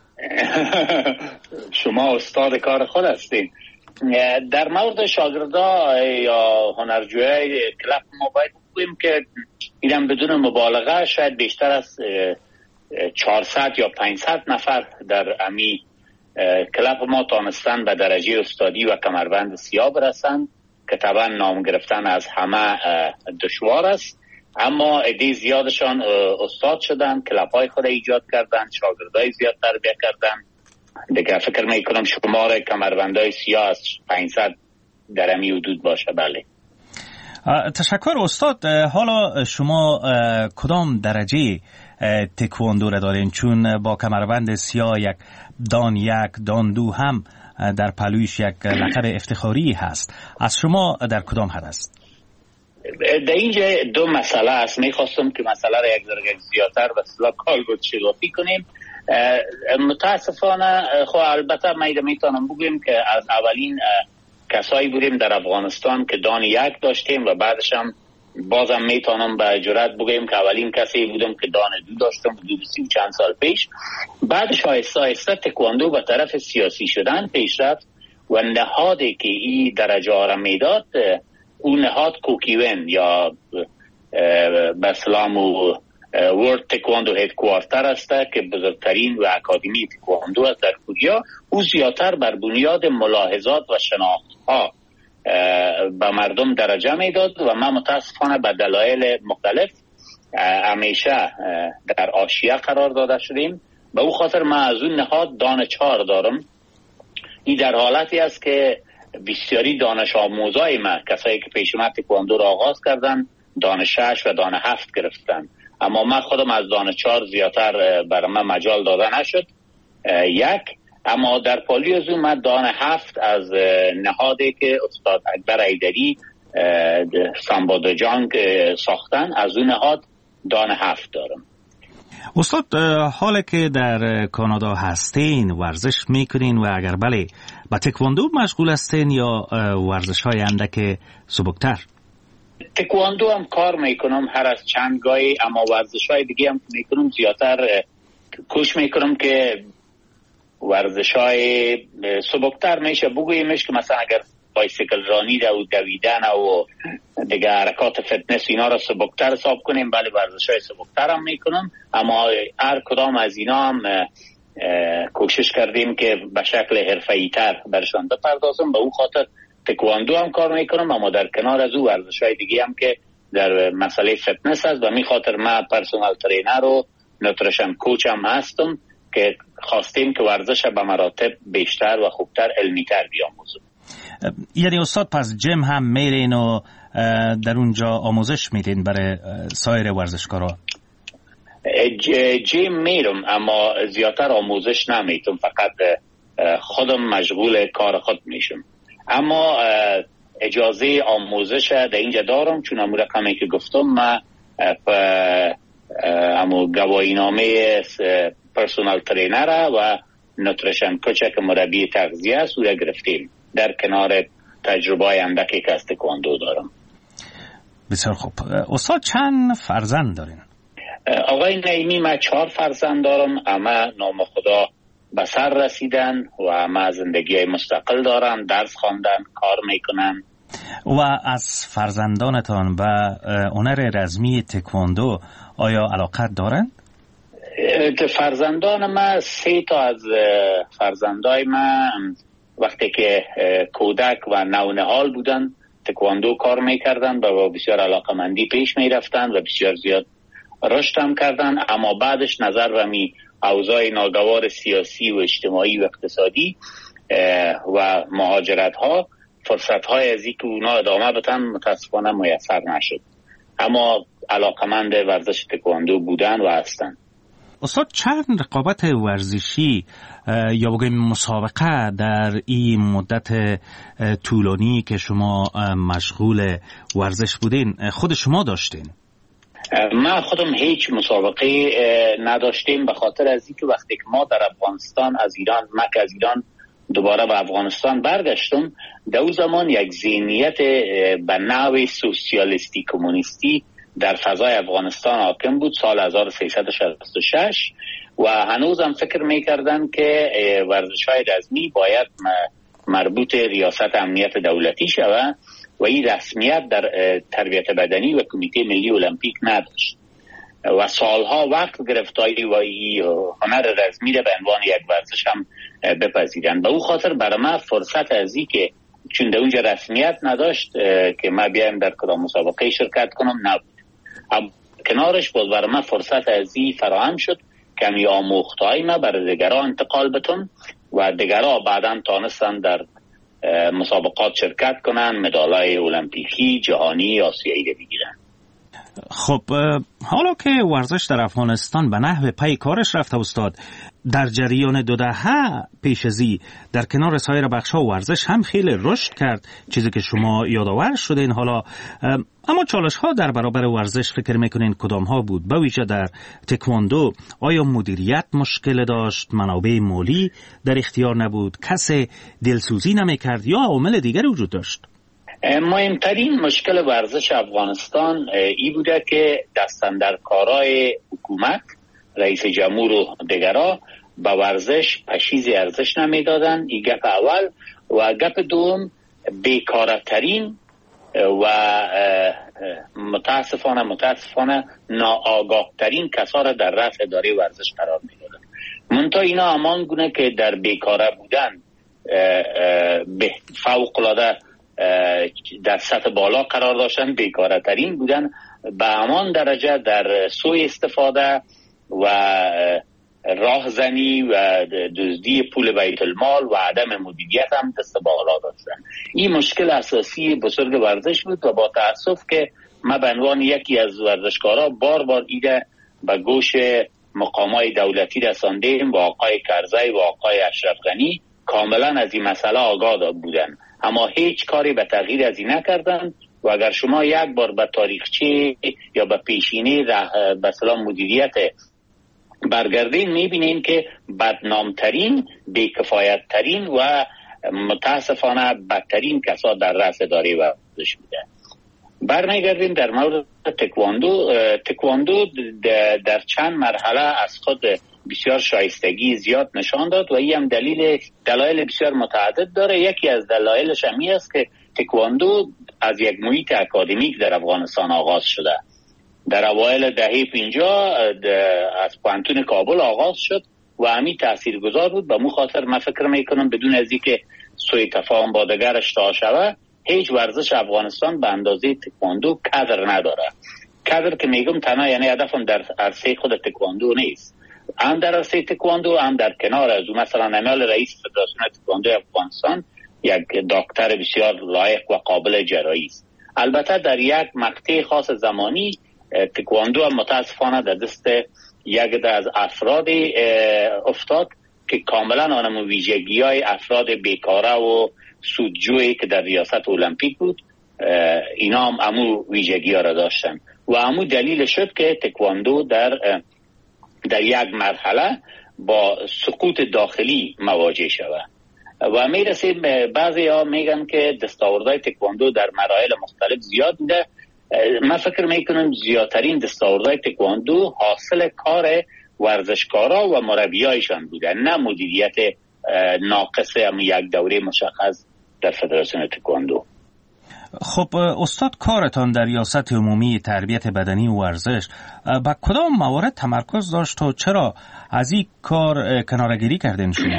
شما استاد کار خود هستین. در مورد شاگردا یا هنرجوی کلاب ما باید بگوییم که اینم بدون مبالغه شاید بیشتر از 400 یا 500 نفر در امی کلاب ما تانستن به درجه استادی و کمربند سیاه برسن که طبعا نام گرفتن از همه دشوار است، اما عده زیادشان استاد شدن، کلاب های خود ایجاد کردن، شاگردای زیاد تربیت کردن. دیگه فکر میکنم شمار کمربندهای سیاه از 500 در امی حدود باشه. بله. تشکر استاد. حالا شما کدام درجه تکواندو را دارین؟ چون با کمربند سیاه یک دان دو هم در پلویش یک لقب افتخاری هست. از شما در کدام حد است؟ در اینجا 2 مسئله است. میخواستم که مسئله را یک ذره زیادتر به اصطلاح کالبد شکافی کنیم. متاسفانه خب البته میتونم بگویم که از اولین کسایی بودیم در افغانستان که دان 1 داشتیم و بعدش هم بازم میتونم به جرات بگویم که اولین کسی بودم که دان 2 داشتم حدود 30 و چند سال پیش. بعدش آهسته آهسته تکواندو به طرف سیاسی شدن پیش رفت و نهادی که این درجه ها را میداد اون نهاد کوکیون یا به اسلام ورلد تکواندو هدکوارتر است که بزرگترین و اکادمی تکواندو است در کوریا. او زیادتر بر بنیاد ملاحظات و شناخت‌ها به مردم درجه میداد و ما متاسفانه به دلایل مختلف همیشه در حاشیه قرار داده شدیم. به او خاطر ما از اون نهاد دان 4 دارم. این در حالتی است که بسیاری دانش آموزای ما، کسایی که پیش من تکواندو را آغاز کردن، دان 6 و دان 7 گرفتن، اما من خودم از دان 4 زیادتر برای من مجال داده نشد. 1 اما در پالی از اون من دان 7 از نهادی که استاد اکبر ایدری سامبادجانگ ساختن، از اون نهاد دان 7 دارم. استاد، حالا که در کانادا هستین ورزش میکنین و اگر بله با تکواندو مشغول هستین یا ورزش های اندک سبکتر؟ تکواندو هم کار میکنم هر از چند گاهی، اما ورزش های دیگه هم میکنم زیادتر کوشش میکنم که ورزش های سبکتر میشه بگویمش که مثلا اگر بایسیکل رانی و دویدن و دیگه حرکات فتنس اینا را سبکتر حساب کنیم، بله ورزش های سبکتر هم میکنم، اما هر کدام از اینا هم کوشش کردیم که به شکل حرفه‌ای تر برشان بپردازم. به اون خاطر تکواندو هم کار میکنم، اما در کنار از او ورزش های دیگه هم که در مسئله فتنس هست و می خاطر من پرسونال ترینر و نوتریشن کوچ هم هستم که خواستیم که ورزش به مراتب بیشتر و خوبتر علمیتر بیاموزم. یعنی استاد پس جیم هم میرین و در اونجا آموزش میدین برای سایر ورزشکارا؟ جیم میرم اما زیادتر آموزش نمیتونم، فقط خودم مشغول کار خود میشم. اما اجازه آموزش در اینجا دارم، چون امو رقمی که گفتم ما امو گواهی نامه پرسونال ترینر و نوتریشن کوچ که مربی تغذیه است او را گرفتیم در کنار تجربه اندکی که از تکواندو دارم. بسیار خوب. استاد چند فرزند دارین؟ آقای نعیمی من 4 فرزند دارم، اما نام خدا به سر رسیدن و اما زندگی مستقل دارن، درس خواندن، کار میکنن. و از فرزندانتان و هنر رزمی تکواندو آیا علاقت دارن؟ فرزندان ما 3 تا از فرزندای ما وقتی که کودک و نونهال بودن تکواندو کار میکردن و بسیار علاقمندی پیش میرفتن و بسیار زیاد رشد هم کردن. اما بعدش نظر و اوضاع ناگوار سیاسی و اجتماعی و اقتصادی و مهاجرت ها فرصت های از اینکه اونا ادامه بدن متاسفانه میسر نشد، اما علاقمند ورزش تکواندو بودن و هستن. استاد چند رقابت ورزشی یا بگیم مسابقه در این مدت طولانی که شما مشغول ورزش بودین خود شما داشتین؟ ما خودم هیچ مسابقه نداشتیم، به خاطر از اینکه وقتی که ما در افغانستان از ایران دوباره به افغانستان برگشتم، در اون زمان یک ذهنیت به نوع سوسیالیستی کمونیستی در فضای افغانستان حاکم بود سال 1366 و هنوزم فکر میکردن که ورزش‌های رزمی باید مربوط ریاست امنیت دولتی شود و این رسمیت در تربیت بدنی و کمیته ملی المپیک نداشت و سالها وقت گرفت تا این هنر رزمی را به عنوان یک ورزش هم بپذیرن. به او خاطر برای من فرصت از این که چون در اونجا رسمیت نداشت که ما بیایم در کدام مسابقه شرکت کنم نبود. کنارش بود برای من فرصت از این فراهم شد که می آموختهای ما برای دیگران انتقال بتون و دیگران بعداً تانستن در مسابقات شرکت کنن، مدالای المپیکی، جهانی، آسیایی بگیرن. خب حالا که ورزش در افغانستان به نحو پی کارش رفته استاد، در جریان 2 دهه پیش ازی در کنار سایر بخش‌ها ورزش هم خیلی رشد کرد، چیزی که شما یادآور شدین. حالا اما چالش‌ها در برابر ورزش فکر می‌کنین کدام ها بود؟ به ویژه در تکواندو آیا مدیریت مشکل داشت، منابع مالی در اختیار نبود، کسی دلسوزی نمی‌کرد یا عوامل دیگری وجود داشت؟ مهمترین مشکل ورزش افغانستان این بوده که دستاندرکارای حکومت، رئیس جمهور و دیگران به ورزش پشیز ارزش نمیدادن. این گپ اول. و گپ دوم بیکارترین و متاسفانه ناآگاهترین کسا را در رأس اداره ورزش قرار میدادن. منتها اینا همان گونه که در بیکاره بودن فوق‌العاده در سطح بالا قرار داشتن، بیکاره ترین بودن به همان درجه در سوء استفاده و راهزنی و دزدی پول بیت المال و عدم مدیریت هم دست بالا داشتن. این مشکل اساسی بزرگ ورزش بود و با تأسف که ما به عنوان یکی از ورزشکارا بار ایده به گوش مقامات دولتی رساندیم و آقای کرزی و آقای اشرف غنی کاملا از این مسئله آگاه بودن، اما هیچ کاری به تغییر از این نکردن. و اگر شما یک بار به تاریخچه یا به پیشینه به سلام مدیریت برگردین میبینیم که بدنامترین، بیکفایتترین و متاسفانه بدترین کسا در رأس اداره ورزش بوده. برمیگردیم در مورد تکواندو در چند مرحله از خود بسیار شایستگی زیاد نشان داد و این هم دلایل بسیار متعدد داره. یکی از دلایلش هم است که تکواندو از یک محیط اکادمیک در افغانستان آغاز شده. در اوایل دهه 50 از پوهنتون کابل آغاز شد و همین تاثیرگذار بود. به مو خاطر من فکر میکنم بدون از اینکه سوء تفاهم با دیگر اشتها شود هیچ ورزش افغانستان به اندازه تکواندو کادر نداره. کادر که میگم تنها یعنی هدفم در عرصه خود تکواندو نیست، هم در عرصه تکواندو هم در کنار از اون. مثلا نمال رئیس فدراسیون تکواندو افغانستان یک دکتر بسیار لایق و قابل جراحی است. البته در یک مقطع خاص زمانی تکواندو هم متاسفانه در دست یک از افراد افتاد که کاملا آنم ویژگی های افراد بیکاره و سودجویی که در ریاست المپیک بود اینا هم امو ویژگی ها را داشتن و امو دلیل شد که تکواندو در یک مرحله با سقوط داخلی مواجه شود و میرسیم بعضی ها میگن که دستاوردهای تکواندو در مراحل مختلف زیاد بوده. من فکر میکنم زیادترین دستاوردهای تکواندو حاصل کار ورزشکارا و مربیایشان بوده، نه مدیریت ناقص هم یک دوره مشخص در فدراسیون تکواندو. خب استاد، کارتان در ریاست عمومی تربیت بدنی و ورزش با کدام موارد تمرکز داشت و چرا از این کار کناره‌گیری کردین شما؟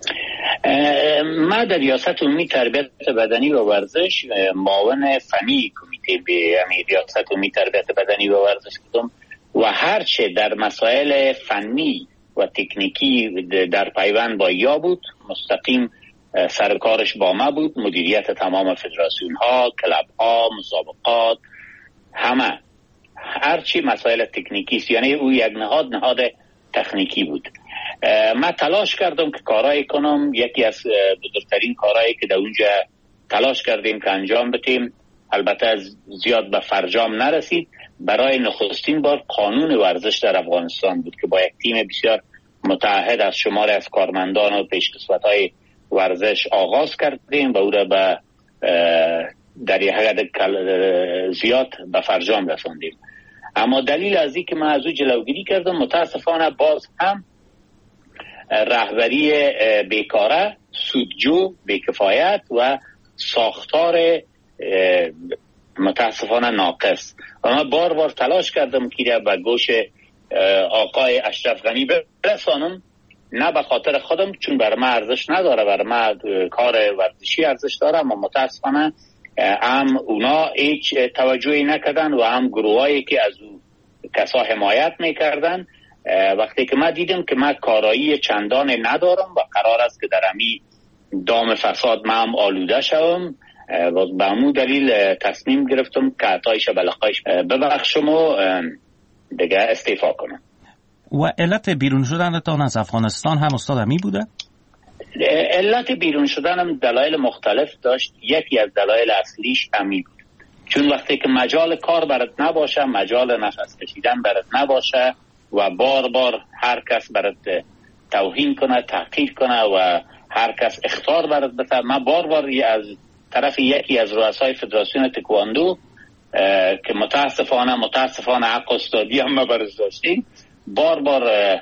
ما در ریاست عمومی تربیت بدنی و ورزش معاون فنی کمیته به ریاست عمومی تربیت بدنی و ورزش بودم و هرچه در مسائل فنی و تکنیکی در پیوند با یا بود مستقیم سرکارش با ما بود. مدیریت تمام فدراسیون ها، کلاب ها، مسابقات، همه هرچی مسائل تکنیکی است، یعنی او یک نهاد تکنیکی بود. من تلاش کردم که کارایی کنم. یکی از بزرگترین کارهایی که در اونجا تلاش کردیم که انجام بدیم، البته زیاد به فرجام نرسید، برای نخستین بار قانون ورزش در افغانستان بود که با یک تیم بسیار متعهد از شمار از کارمندان و پیشکسوت‌های ورزش آغاز کردیم و او را به در یک حد زیاد به فرجام رساندیم. اما دلیل از این که من از او جلوگیری کردم، متاسفانه باز هم رهبری بیکاره، سودجو، بیکفایت و ساختار متاسفانه ناقص. و من بار بار تلاش کردم که به گوش آقای اشرف غنی برسانم، نه به خاطر خودم چون بر من ارزش نداره، بر من کار ورزشی ارزش داره، اما متاسفانه هم اونا هیچ توجهی نکردن و هم گروهایی که از او کسا حمایت میکردن. وقتی که من دیدم که من کارایی چندان ندارم و قرار است که در امی دام فساد من هم آلوده شوم و به همون دلیل تصمیم گرفتم که عطایش بلقایش ببخشم و دیگه استعفا کنم. و علت بیرون شدنتان از افغانستان هم استاد امی بوده؟ علت بیرون شدنم دلایل مختلف داشت. یکی از دلایل اصلیش امی بود، چون وقتی که مجال کار برات نباشه، مجال نفس کشیدن برات نباشه و بار بار هر کس برات توهین کنه، تحقیر کنه و هر کس اخطار برات بده. من بار بار از طرف یکی از رؤسای فدراسیون تکواندو که متاسفانه حق استادی هم برش داشتیم، بار بار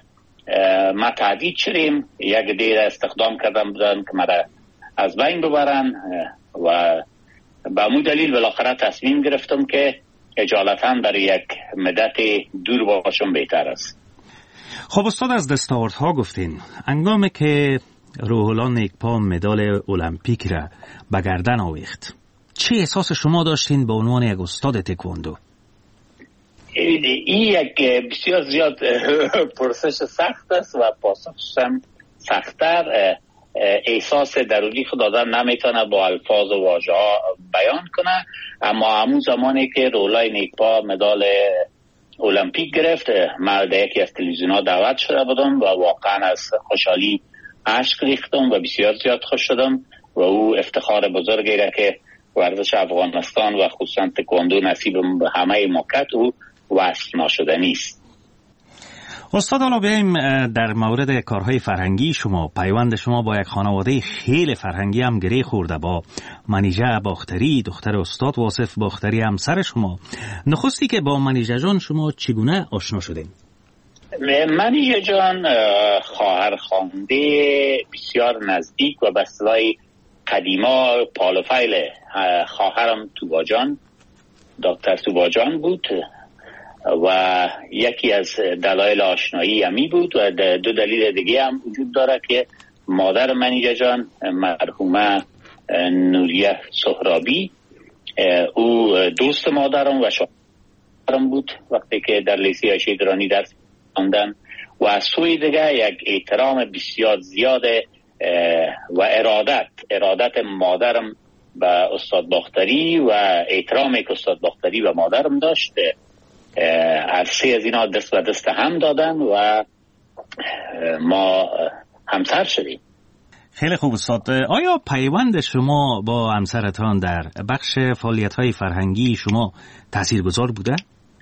ما تهدید شدیم، یک دیر استخدام کردم بودن که مرا از بین ببرن و به همون دلیل بالاخره تصمیم گرفتم که اجالتا برای یک مدت دور باشم بهتر است. خب استاد، از دستاوردها گفتین. انگامی که روح الله نیکپا مدال المپیک را به گردن آویخت، چه احساس شما داشتین به عنوان یک استاد تکواندو؟ این یک بسیار زیاد پرسش سخت است و پاسخش هم سخت‌تر. احساس درونی خود آدم نمیتونه با الفاظ و واژه ها بیان کنه، اما همون زمانی که رولای نیکپا مدال المپیک گرفت، من در یکی از تلویزیون ها دعوت شده بودم و واقعا از خوشحالی اشک ریختم و بسیار زیاد خوش شدم و او افتخار بزرگی را که ورزش افغانستان و خصوصا تکواندو نصیب همه مملکت او وصل ناشدنی است. استاد، حالا بیاییم در مورد کارهای فرهنگی شما. پیوند شما با یک خانواده خیلی فرهنگی هم گره خورده، با منیژه باختری، دختر استاد واصف باختری، همسر شما. نخستی که با منیژه جان شما چگونه آشنا شدین؟ منیژه جان خواهر خوانده بسیار نزدیک و به اصطلاح قدیما پالوفیل خواهرم توباجان، دکتر توباجان بود و یکی از دلایل آشنایی امی بود و دو دلیل دیگه هم وجود داره که مادر منیژه جان مرحومه نوریه سهرابی، او دوست مادرم و شوهرم بود وقتی که در لیسه عایشه درانی درس خواندن و از سوی دیگه یک احترام بسیار زیاد و ارادت مادرم به استاد باختری و احترامی که استاد باختری و مادرم داشته از 3 از اینا دست به دست هم دادن و ما همسر شدیم. خیلی خوب استاد. آیا پیوند شما با همسرتان در بخش فعالیت‌های فرهنگی شما تاثیرگذار بوده؟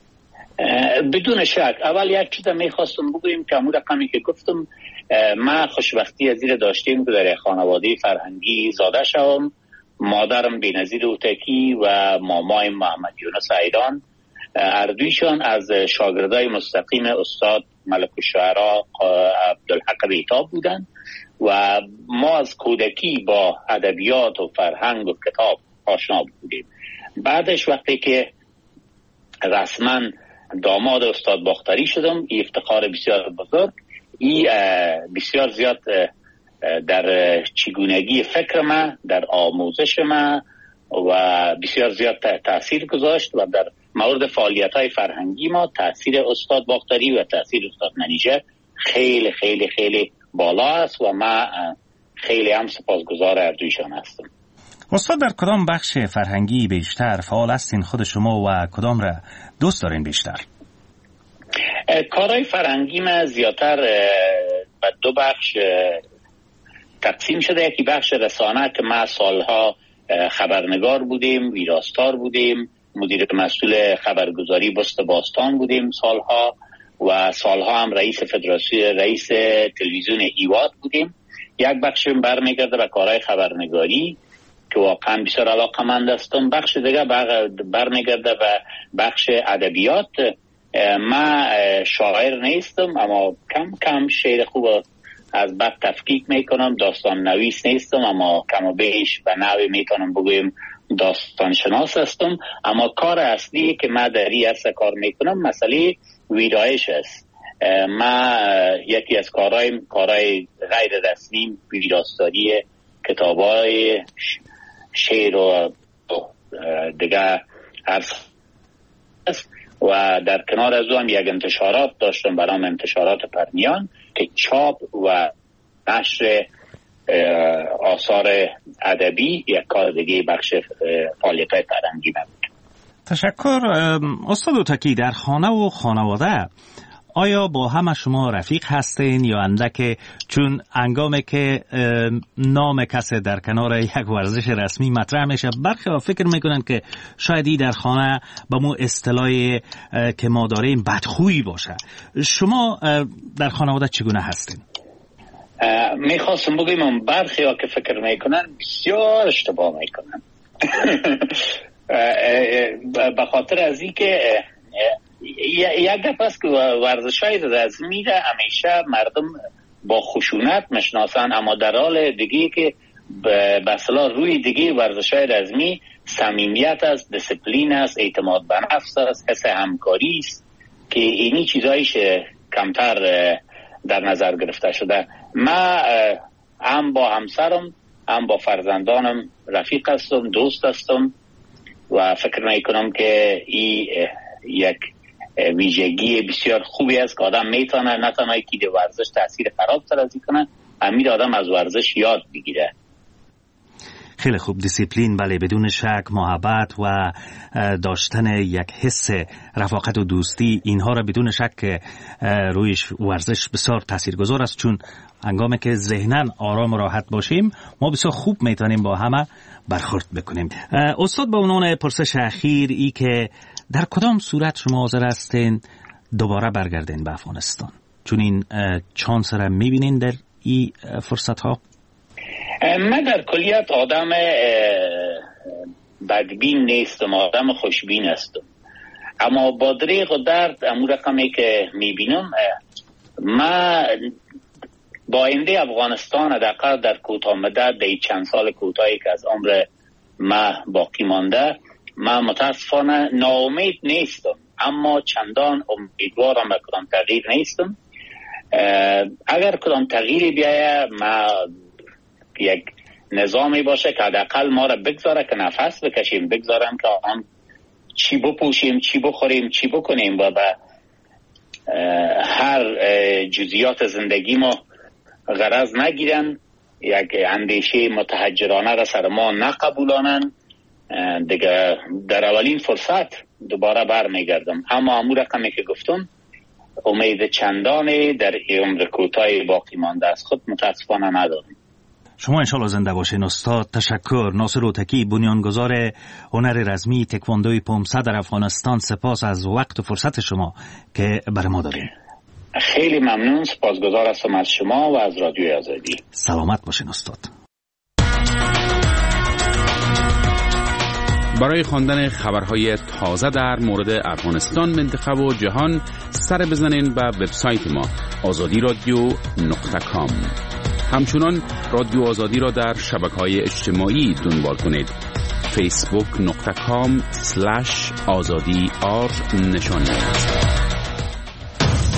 بدون شک. اول یک چیز میخواستم بگویم که همون رقمی که گفتم، ما خوشبختی از این داشتیم که در خانواده فرهنگی زاده شدم. مادرم بی‌نظیر اوتکی و مامای محمد یونس ایدان، اردویشان از شاگردای مستقیم استاد ملک الشعرا عبدالحق بیتاب بودند و ما از کودکی با ادبیات و فرهنگ و کتاب آشنا بودیم. بعدش وقتی که رسما داماد استاد باختری شدم، این افتخار بسیار بزرگ، این بسیار زیاد در چگونگی فکر من، در آموزش من و بسیار زیاد تأثیر گذاشت و در مورد فعالیت‌های فرهنگی ما تأثیر استاد باختری و تأثیر استاد منیژه خیلی خیلی خیلی بالا است و من خیلی هم سپاسگزار اردویشان هستم. استاد در کدام بخش فرهنگی بیشتر فعال هستین خود شما و کدام را دوست دارین بیشتر؟ کارهای فرهنگی من زیادتر به 2 بخش تقسیم شده. یکی بخش رسانه که ما سالها خبرنگار بودیم، ویراستار بودیم، مدیر مسئول خبرگزاری بست باستان بودیم سالها و سالها هم رئیس فدراسیون، رئیس تلویزیون ایواد بودیم. یک بخش برمیگرده به کارهای خبرنگاری که واقعا بسیار علاقه‌مند هستم. بخش دیگه برمیگرده به بخش ادبیات. من شاعر نیستم اما کم کم شعر خوب از بعد تفکیک میکنم. داستان نویس نیستم اما کم و بیش به نوی میتونم بگویم داستان شناس هستم. اما کار اصلی که من در این عرصه کار میکنم مسئله ویرایش است. من یکی از کارهای غیر رسمی ویراستاری کتابای شعر و دیگه عرصه است و در کنار از هم یک انتشارات داشتم برام، انتشارات پرنیان که چاپ و نشر آثار ادبی یک کار دیگه بخش فعالیت‌های فرهنگی بود. تشکر. استاد اوتکی، در خانه و خانواده آیا با همه شما رفیق هستین یا اندک؟ چون انگامی که نام کسی در کنار یک ورزش رسمی مطرح میشه، برخی ها فکر میکنن که شاید این در خانه با مو اصطلاحی که ما داریم بدخویی باشه. شما در خانواده چگونه هستین؟ میخواستم بگیم برخی ها که فکر میکنن بسیار اشتباه میکنن. به خاطر از این که یک گپ است که ورزش‌های رزمی را همیشه مردم با خشونت میشناسن، اما در حال دیگه که به اصطلاح روی دیگه ورزش‌های رزمی صمیمیت است، دیسپلین است، اعتماد به نفس است، حس همکاری است که اینی چیزایش کمتر در نظر گرفته شده. من هم با همسرم هم با فرزندانم رفیق هستم، دوست هستم و فکر میکنم که این یک ویژگی بسیار خوبی است که آدم میتونه نه تنها که ورزش تاثیر خراب سازی کنه، همین آدم از ورزش یاد بگیره. خیلی خوب. دیسیپلین، بله، بدون شک، محبت و داشتن یک حس رفاقت و دوستی، اینها را بدون شک روی ورزش بسیار تاثیرگذار است، چون هنگامی که ذهناً آرام و راحت باشیم ما بسیار خوب میتونیم با همه برخورد بکنیم. استاد، با عنوان پرسش اخیر ای که در کدام صورت شما حاضر هستین دوباره برگردین به افغانستان؟ چون این چانس را میبینین در این فرصت ها؟ من در کلیت آدم بدبین نیستم، آدم خوشبین هستم، اما با دریغ و درد امون رقمی که میبینم، من با آینده افغانستان حداقل در کوتاه مدت، در چند سال کوتاهی که از عمر من باقی مانده، من متاسفانه ناامید نیستم، اما چندان امیدوارم به کدام تغییر نیستم. اگر کدام تغییری بیاید، ما یک نظامی باشه که حداقل ما را بگذاره که نفس بکشیم، بگذارم که آن چی بپوشیم، چی بخوریم، چی بکنیم و به هر جزئیات زندگی ما غرض نگیرن، یک اندیشه متحجرانه را سر ما نقبولانن. دیگه در اولین فرصت دوباره برمیگردم. اما همون رقمی که گفتم امید چندانی در عمر کوتاه باقی مانده از خود متاسفانه نداریم. شما انشالله زنده باشین استاد. تشکر. ناصر اوتکی، بنیانگذار هنر رزمی تکواندوی پومسا در افغانستان، سپاس از وقت و فرصت شما که برای ما دادین. خیلی ممنون، سپاسگزار هستم از شما و از رادیوی آزادی. سلامت باشین استاد. برای خواندن خبرهای تازه در مورد افغانستان، منطقه و جهان سر بزنین به وبسایت ما azadiradio.com. همچنان رادیو آزادی را در شبکه‌های اجتماعی دنبال کنید. facebook.com/azadi نشان